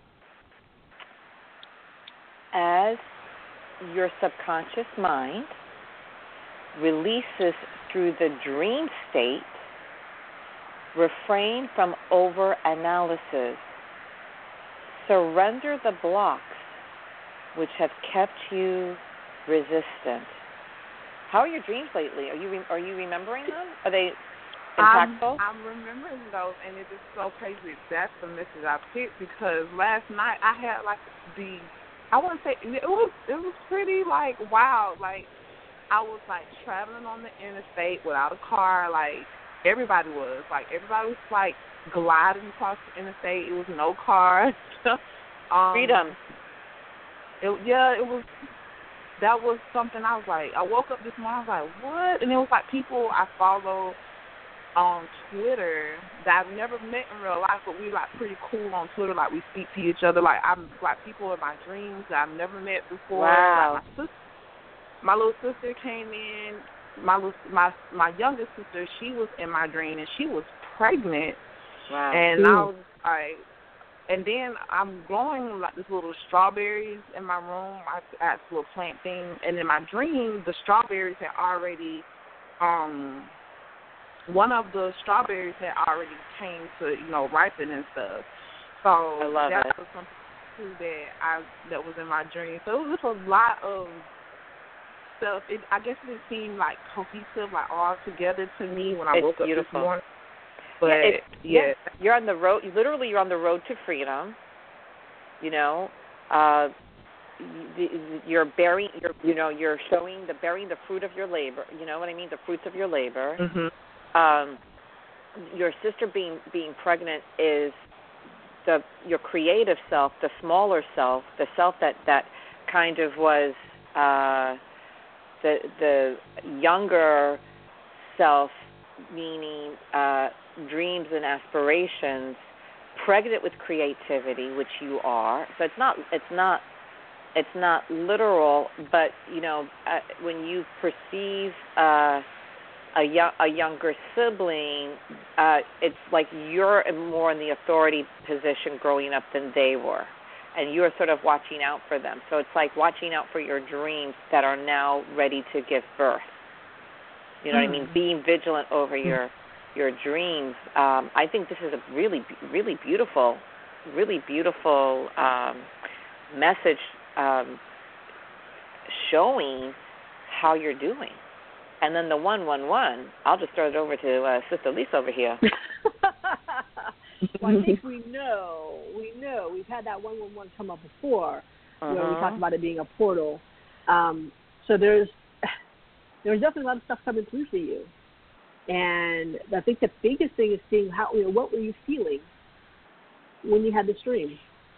As your subconscious mind releases through the dream state, refrain from over-analysis. Surrender the blocks which have kept you resistant. How are your dreams lately? Are you remembering them? Are they impactful? I'm remembering those, and it's just so crazy. That's the message I picked because last night I had like I wouldn't say it was pretty like wild. Like I was like traveling on the interstate without a car. Like everybody was like gliding across the interstate. It was no cars. Freedom. It was. That was something I was like. I woke up this morning. I was like, what? And it was like people I follow on Twitter that I've never met in real life, but we like pretty cool on Twitter. Like we speak to each other. Like I'm like people in my dreams that I've never met before. Wow. Like my little sister came in. My youngest sister, she was in my dream and she was pregnant. Wow. And I was like, and then I'm growing like this little strawberries in my room. I had this little plant thing, and in my dream, the strawberries had already one of the strawberries had already came to, ripen and stuff. So I love that it. was something too that was in my dream. So it was just a lot of stuff. I guess it seemed like cohesive, like all together to me when I woke up this morning. But you're on the road. Literally, you're on the road to freedom. You're bearing. You're showing bearing the fruit of your labor. You know what I mean? The fruits of your labor. Mm-hmm. Your sister being pregnant is your creative self, the smaller self, the self that kind of was the younger self, meaning dreams and aspirations, pregnant with creativity, which you are. So it's not literal, but when you perceive a younger sibling, it's like you're more in the authority position growing up than they were, and you're sort of watching out for them. So it's like watching out for your dreams that are now ready to give birth. You know what I mean? Being vigilant over your dreams. I think this is a really, really beautiful message showing how you're doing. And then the 111, I'll just throw it over to Sister Lisa over here. Well, I think we know. We've had that 111 come up before, where we talked about it being a portal. So there's definitely a lot of stuff coming through for you. And I think the biggest thing is seeing what were you feeling when you had this dream?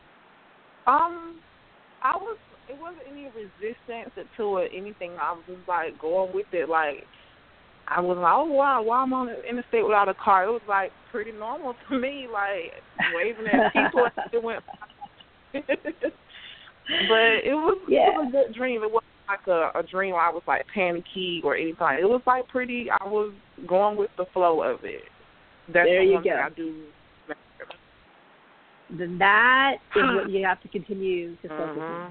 It wasn't any resistance to it, anything. I was just like going with it. Like I was like, oh wow, why I'm on the interstate without a car? It was like pretty normal to me, like waving at people as it went. But it was a good dream. It wasn't like a dream where I was like panicky or anything. It was like pretty. I was going with the flow of it. That's there you one go. thing I do. Then that is what you have to continue to focus on.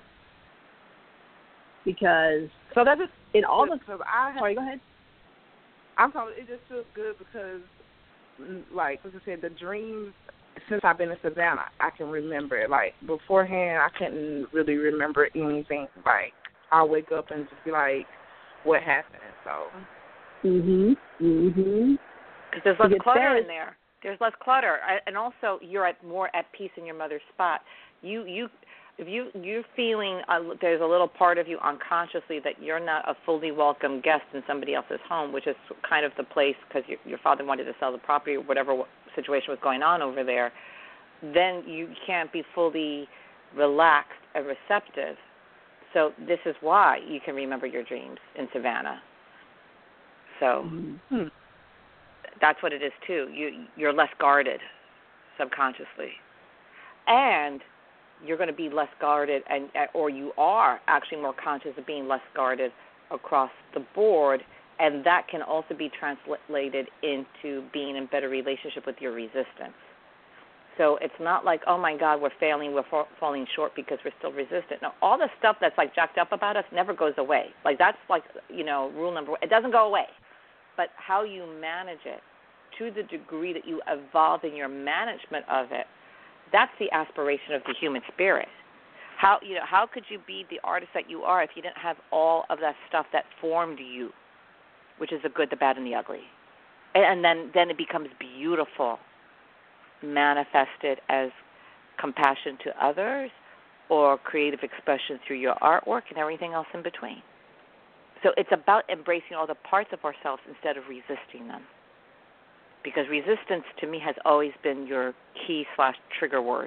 Because so that just in all the sorry, go ahead. I'm talking. It just feels good because, like I said, the dreams. Since I've been in Savannah, I can remember it. Like beforehand, I couldn't really remember anything. Like I'll wake up and just be like, "What happened?" So. Because there's less clutter in there. There's less clutter, and also you're more at peace in your mother's spot. If you're feeling there's a little part of you unconsciously that you're not a fully welcome guest in somebody else's home, which is kind of the place because your father wanted to sell the property or whatever situation was going on over there, then you can't be fully relaxed and receptive. So this is why you can remember your dreams in Savannah. So that's what it is too. You're less guarded subconsciously, and you're going to be less guarded, or you are actually more conscious of being less guarded across the board, and that can also be translated into being in better relationship with your resistance. So it's not like, oh, my God, we're failing, we're falling short because we're still resistant. No, all the stuff that's, like, jacked up about us never goes away. Like, that's, like, rule number one. It doesn't go away. But how you manage it, to the degree that you evolve in your management of it, that's the aspiration of the human spirit. How could you be the artist that you are if you didn't have all of that stuff that formed you, which is the good, the bad, and the ugly? And then it becomes beautiful, manifested as compassion to others or creative expression through your artwork and everything else in between. So it's about embracing all the parts of ourselves instead of resisting them. Because resistance to me has always been your key/trigger word.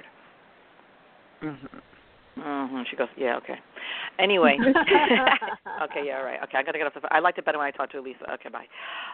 She goes, yeah, okay. Anyway. Okay, yeah, right. Okay, I got to get off the phone. I liked it better when I talked to Elisa. Okay, bye.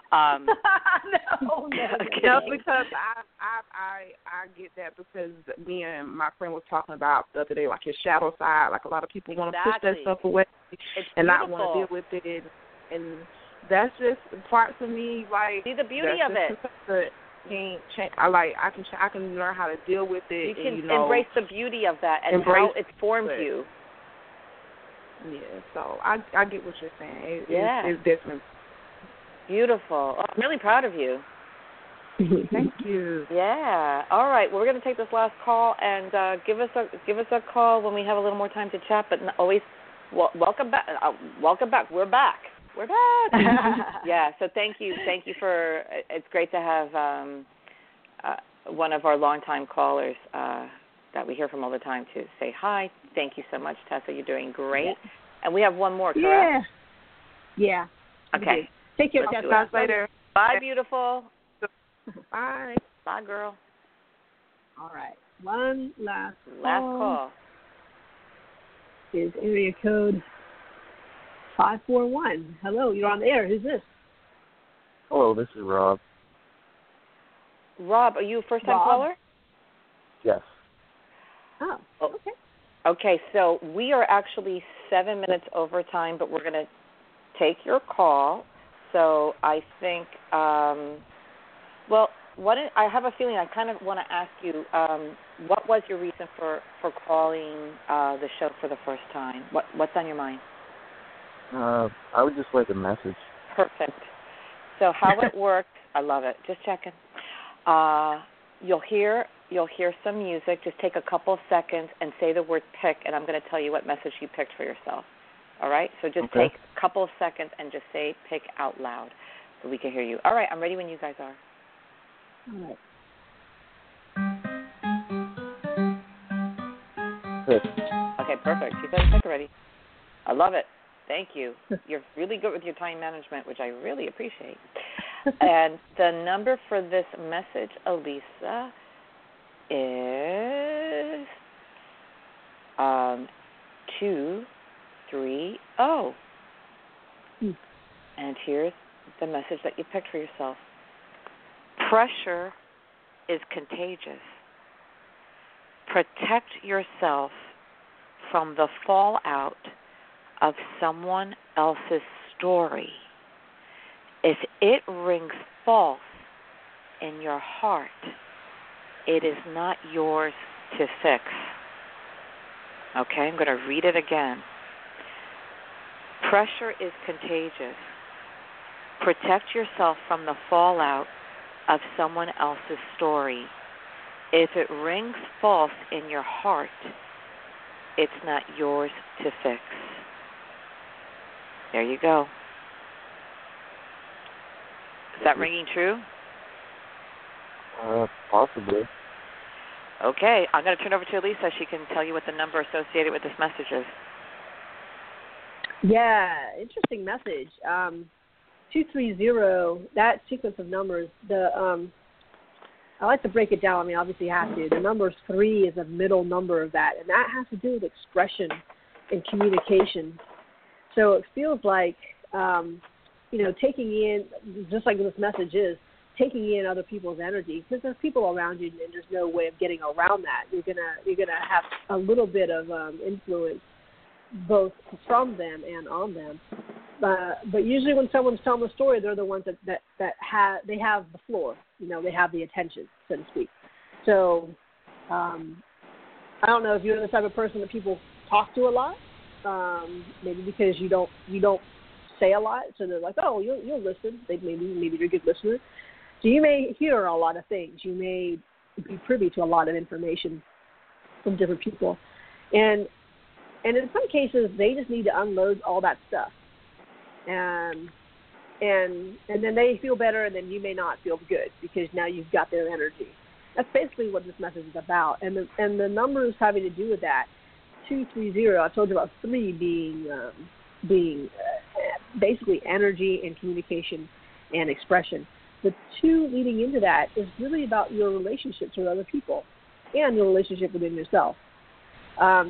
No, okay. Just because I get that because me and my friend was talking about the other day, like your shadow side. Like a lot of people want to push that stuff away and not want to deal with it. And that's just parts of me, like, see the beauty of it. Can't change. I can learn how to deal with it. You can and, embrace the beauty of that and how it formed you. Yeah, so I get what you're saying. It's different. Beautiful. Oh, I'm really proud of you. Thank you. Yeah. All right. Well, we're going to take this last call and give us a call when we have a little more time to chat. But always welcome back. Welcome back. We're back. We're back. Yeah. So thank you for. It's great to have one of our longtime callers that we hear from all the time to say hi. Thank you so much, Tessa. You're doing great. Yeah. And we have one more, correct? Yeah. Okay. Take care, Tessa. Talk later. Bye, beautiful. Bye. Bye, girl. All right. One last call. Is area code 541. Hello, you're on the air. Who's this? Hello, this is Rob. Rob, are you a first-time caller? Yes. Oh, okay. Okay, so we are actually 7 minutes over time, but we're going to take your call. So I think, I have a feeling I kind of want to ask you, what was your reason for calling the show for the first time? What's on your mind? I would just like a message. Perfect. So how it works, I love it. Just checking. You'll hear some music. Just take a couple of seconds and say the word pick, and I'm going to tell you what message you picked for yourself. All right? So just take a couple of seconds and just say pick out loud so we can hear you. All right, I'm ready when you guys are. All right. Pick. Okay, perfect. You said pick already. I love it. Thank you. You're really good with your time management, which I really appreciate. And the number for this message, Elisa, is 230. And here's the message that you picked for yourself. Pressure is contagious. Protect yourself from the fallout of someone else's story. If it rings false in your heart, it is not yours to fix. Okay, I'm going to read it again. Pressure is contagious. Protect yourself from the fallout of someone else's story. If it rings false in your heart, it's not yours to fix. There you go. Is that ringing true? Possibly. Okay, I'm going to turn over to Elisa. She can tell you what the number associated with this message is. Yeah, interesting message. 230, that sequence of numbers, I like to break it down. I mean, obviously you have to. The number 3 is a middle number of that, and that has to do with expression and communication. So it feels like, taking in, just like this message is, taking in other people's energy, because there's people around you and there's no way of getting around that. You're gonna have a little bit of influence both from them and on them. But usually when someone's telling a story, they're the ones that have the floor. They have the attention, so to speak. So I don't know if you're the type of person that people talk to a lot. Maybe because you don't say a lot, so they're like, oh, you'll listen. Maybe you're a good listener. So you may hear a lot of things. You may be privy to a lot of information from different people, and in some cases they just need to unload all that stuff. And and then they feel better, and then you may not feel good because now you've got their energy. That's basically what this message is about, and the numbers having to do with that. 230. I told you about 3 being basically energy and communication and expression. The 2 leading into that is really about your relationships with other people and your relationship within yourself. I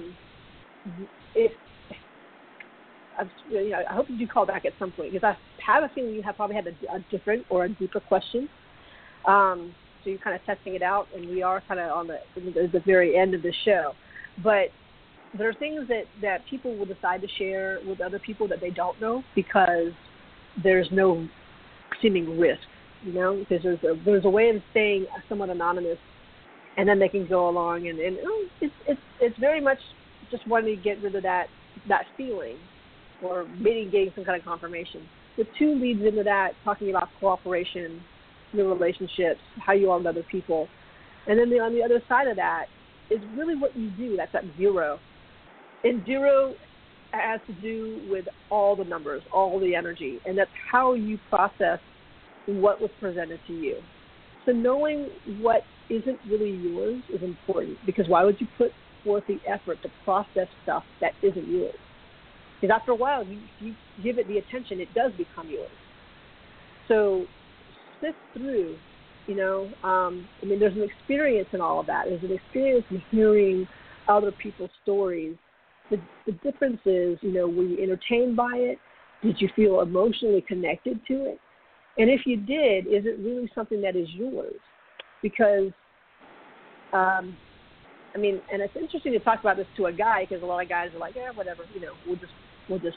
hope you do call back at some point, because I have a feeling you have probably had a different or a deeper question. So you're kind of testing it out, and we are kind of on the very end of the show. But there are things that people will decide to share with other people that they don't know because there's no seeming risk, because there's a way of staying somewhat anonymous, and then they can go along and it's very much just wanting to get rid of that feeling, or maybe getting some kind of confirmation. The 2 leads into that, talking about cooperation, your relationships, how you are with other people. And then on the other side of that is really what you do. That's that 0. And 0 has to do with all the numbers, all the energy, and that's how you process what was presented to you. So knowing what isn't really yours is important, because why would you put forth the effort to process stuff that isn't yours? Because after a while, you give it the attention, it does become yours. So sift through, there's an experience in all of that. There's an experience in hearing other people's stories. The difference is, were you entertained by it? Did you feel emotionally connected to it? And if you did, is it really something that is yours? Because, and it's interesting to talk about this to a guy, because a lot of guys are like, whatever, we'll just,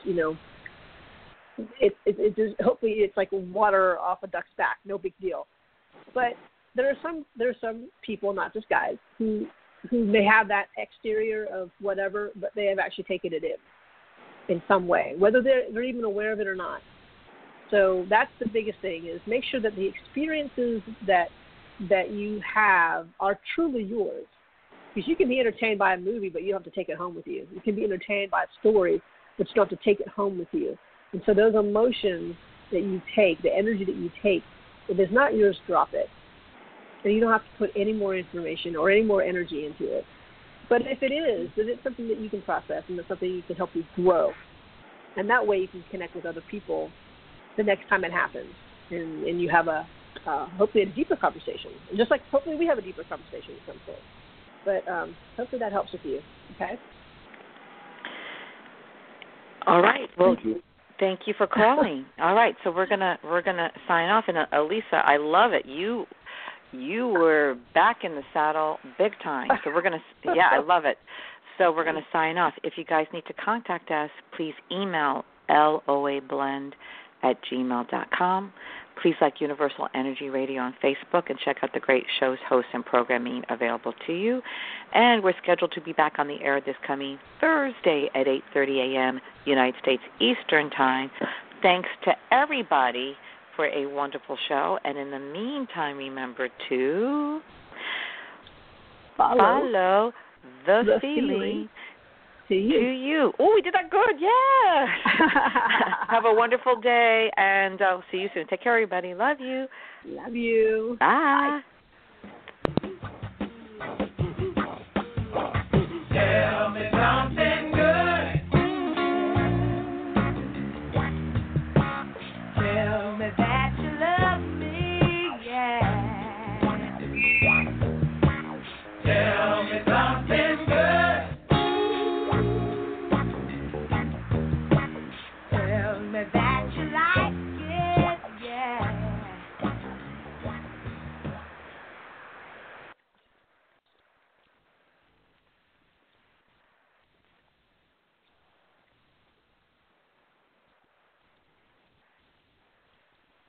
it just, hopefully it's like water off a duck's back, no big deal. But there are some people, not just guys, who may have that exterior of whatever, but they have actually taken it in some way, whether they're even aware of it or not. So that's the biggest thing, is make sure that the experiences that you have are truly yours. Because you can be entertained by a movie, but you don't have to take it home with you. You can be entertained by a story, but you don't have to take it home with you. And so those emotions that you take, the energy that you take, if it's not yours, drop it. And you don't have to put any more information or any more energy into it. But if it is, then it's something that you can process, and it's something that can help you grow. And that way you can connect with other people the next time it happens. And you have hopefully a deeper conversation. And just like hopefully we have a deeper conversation at some point. But hopefully that helps with you. Okay? All right. Well, thank you for calling. All right. So we're gonna sign off. And Elisa, I love it. You were back in the saddle big time. So we're gonna. Yeah, I love it. So we're gonna sign off. If you guys need to contact us, please email loablend@gmail.com. Please like Universal Energy Radio on Facebook and check out the great shows, hosts, and programming available to you. And we're scheduled to be back on the air this coming Thursday at 8:30 a.m. United States Eastern Time. Thanks to everybody for a wonderful show. And in the meantime, remember to follow the feeling to you. Oh, we did that good. Yeah. Have a wonderful day, and I'll see you soon. Take care, everybody. Love you. Love you. Bye. Bye.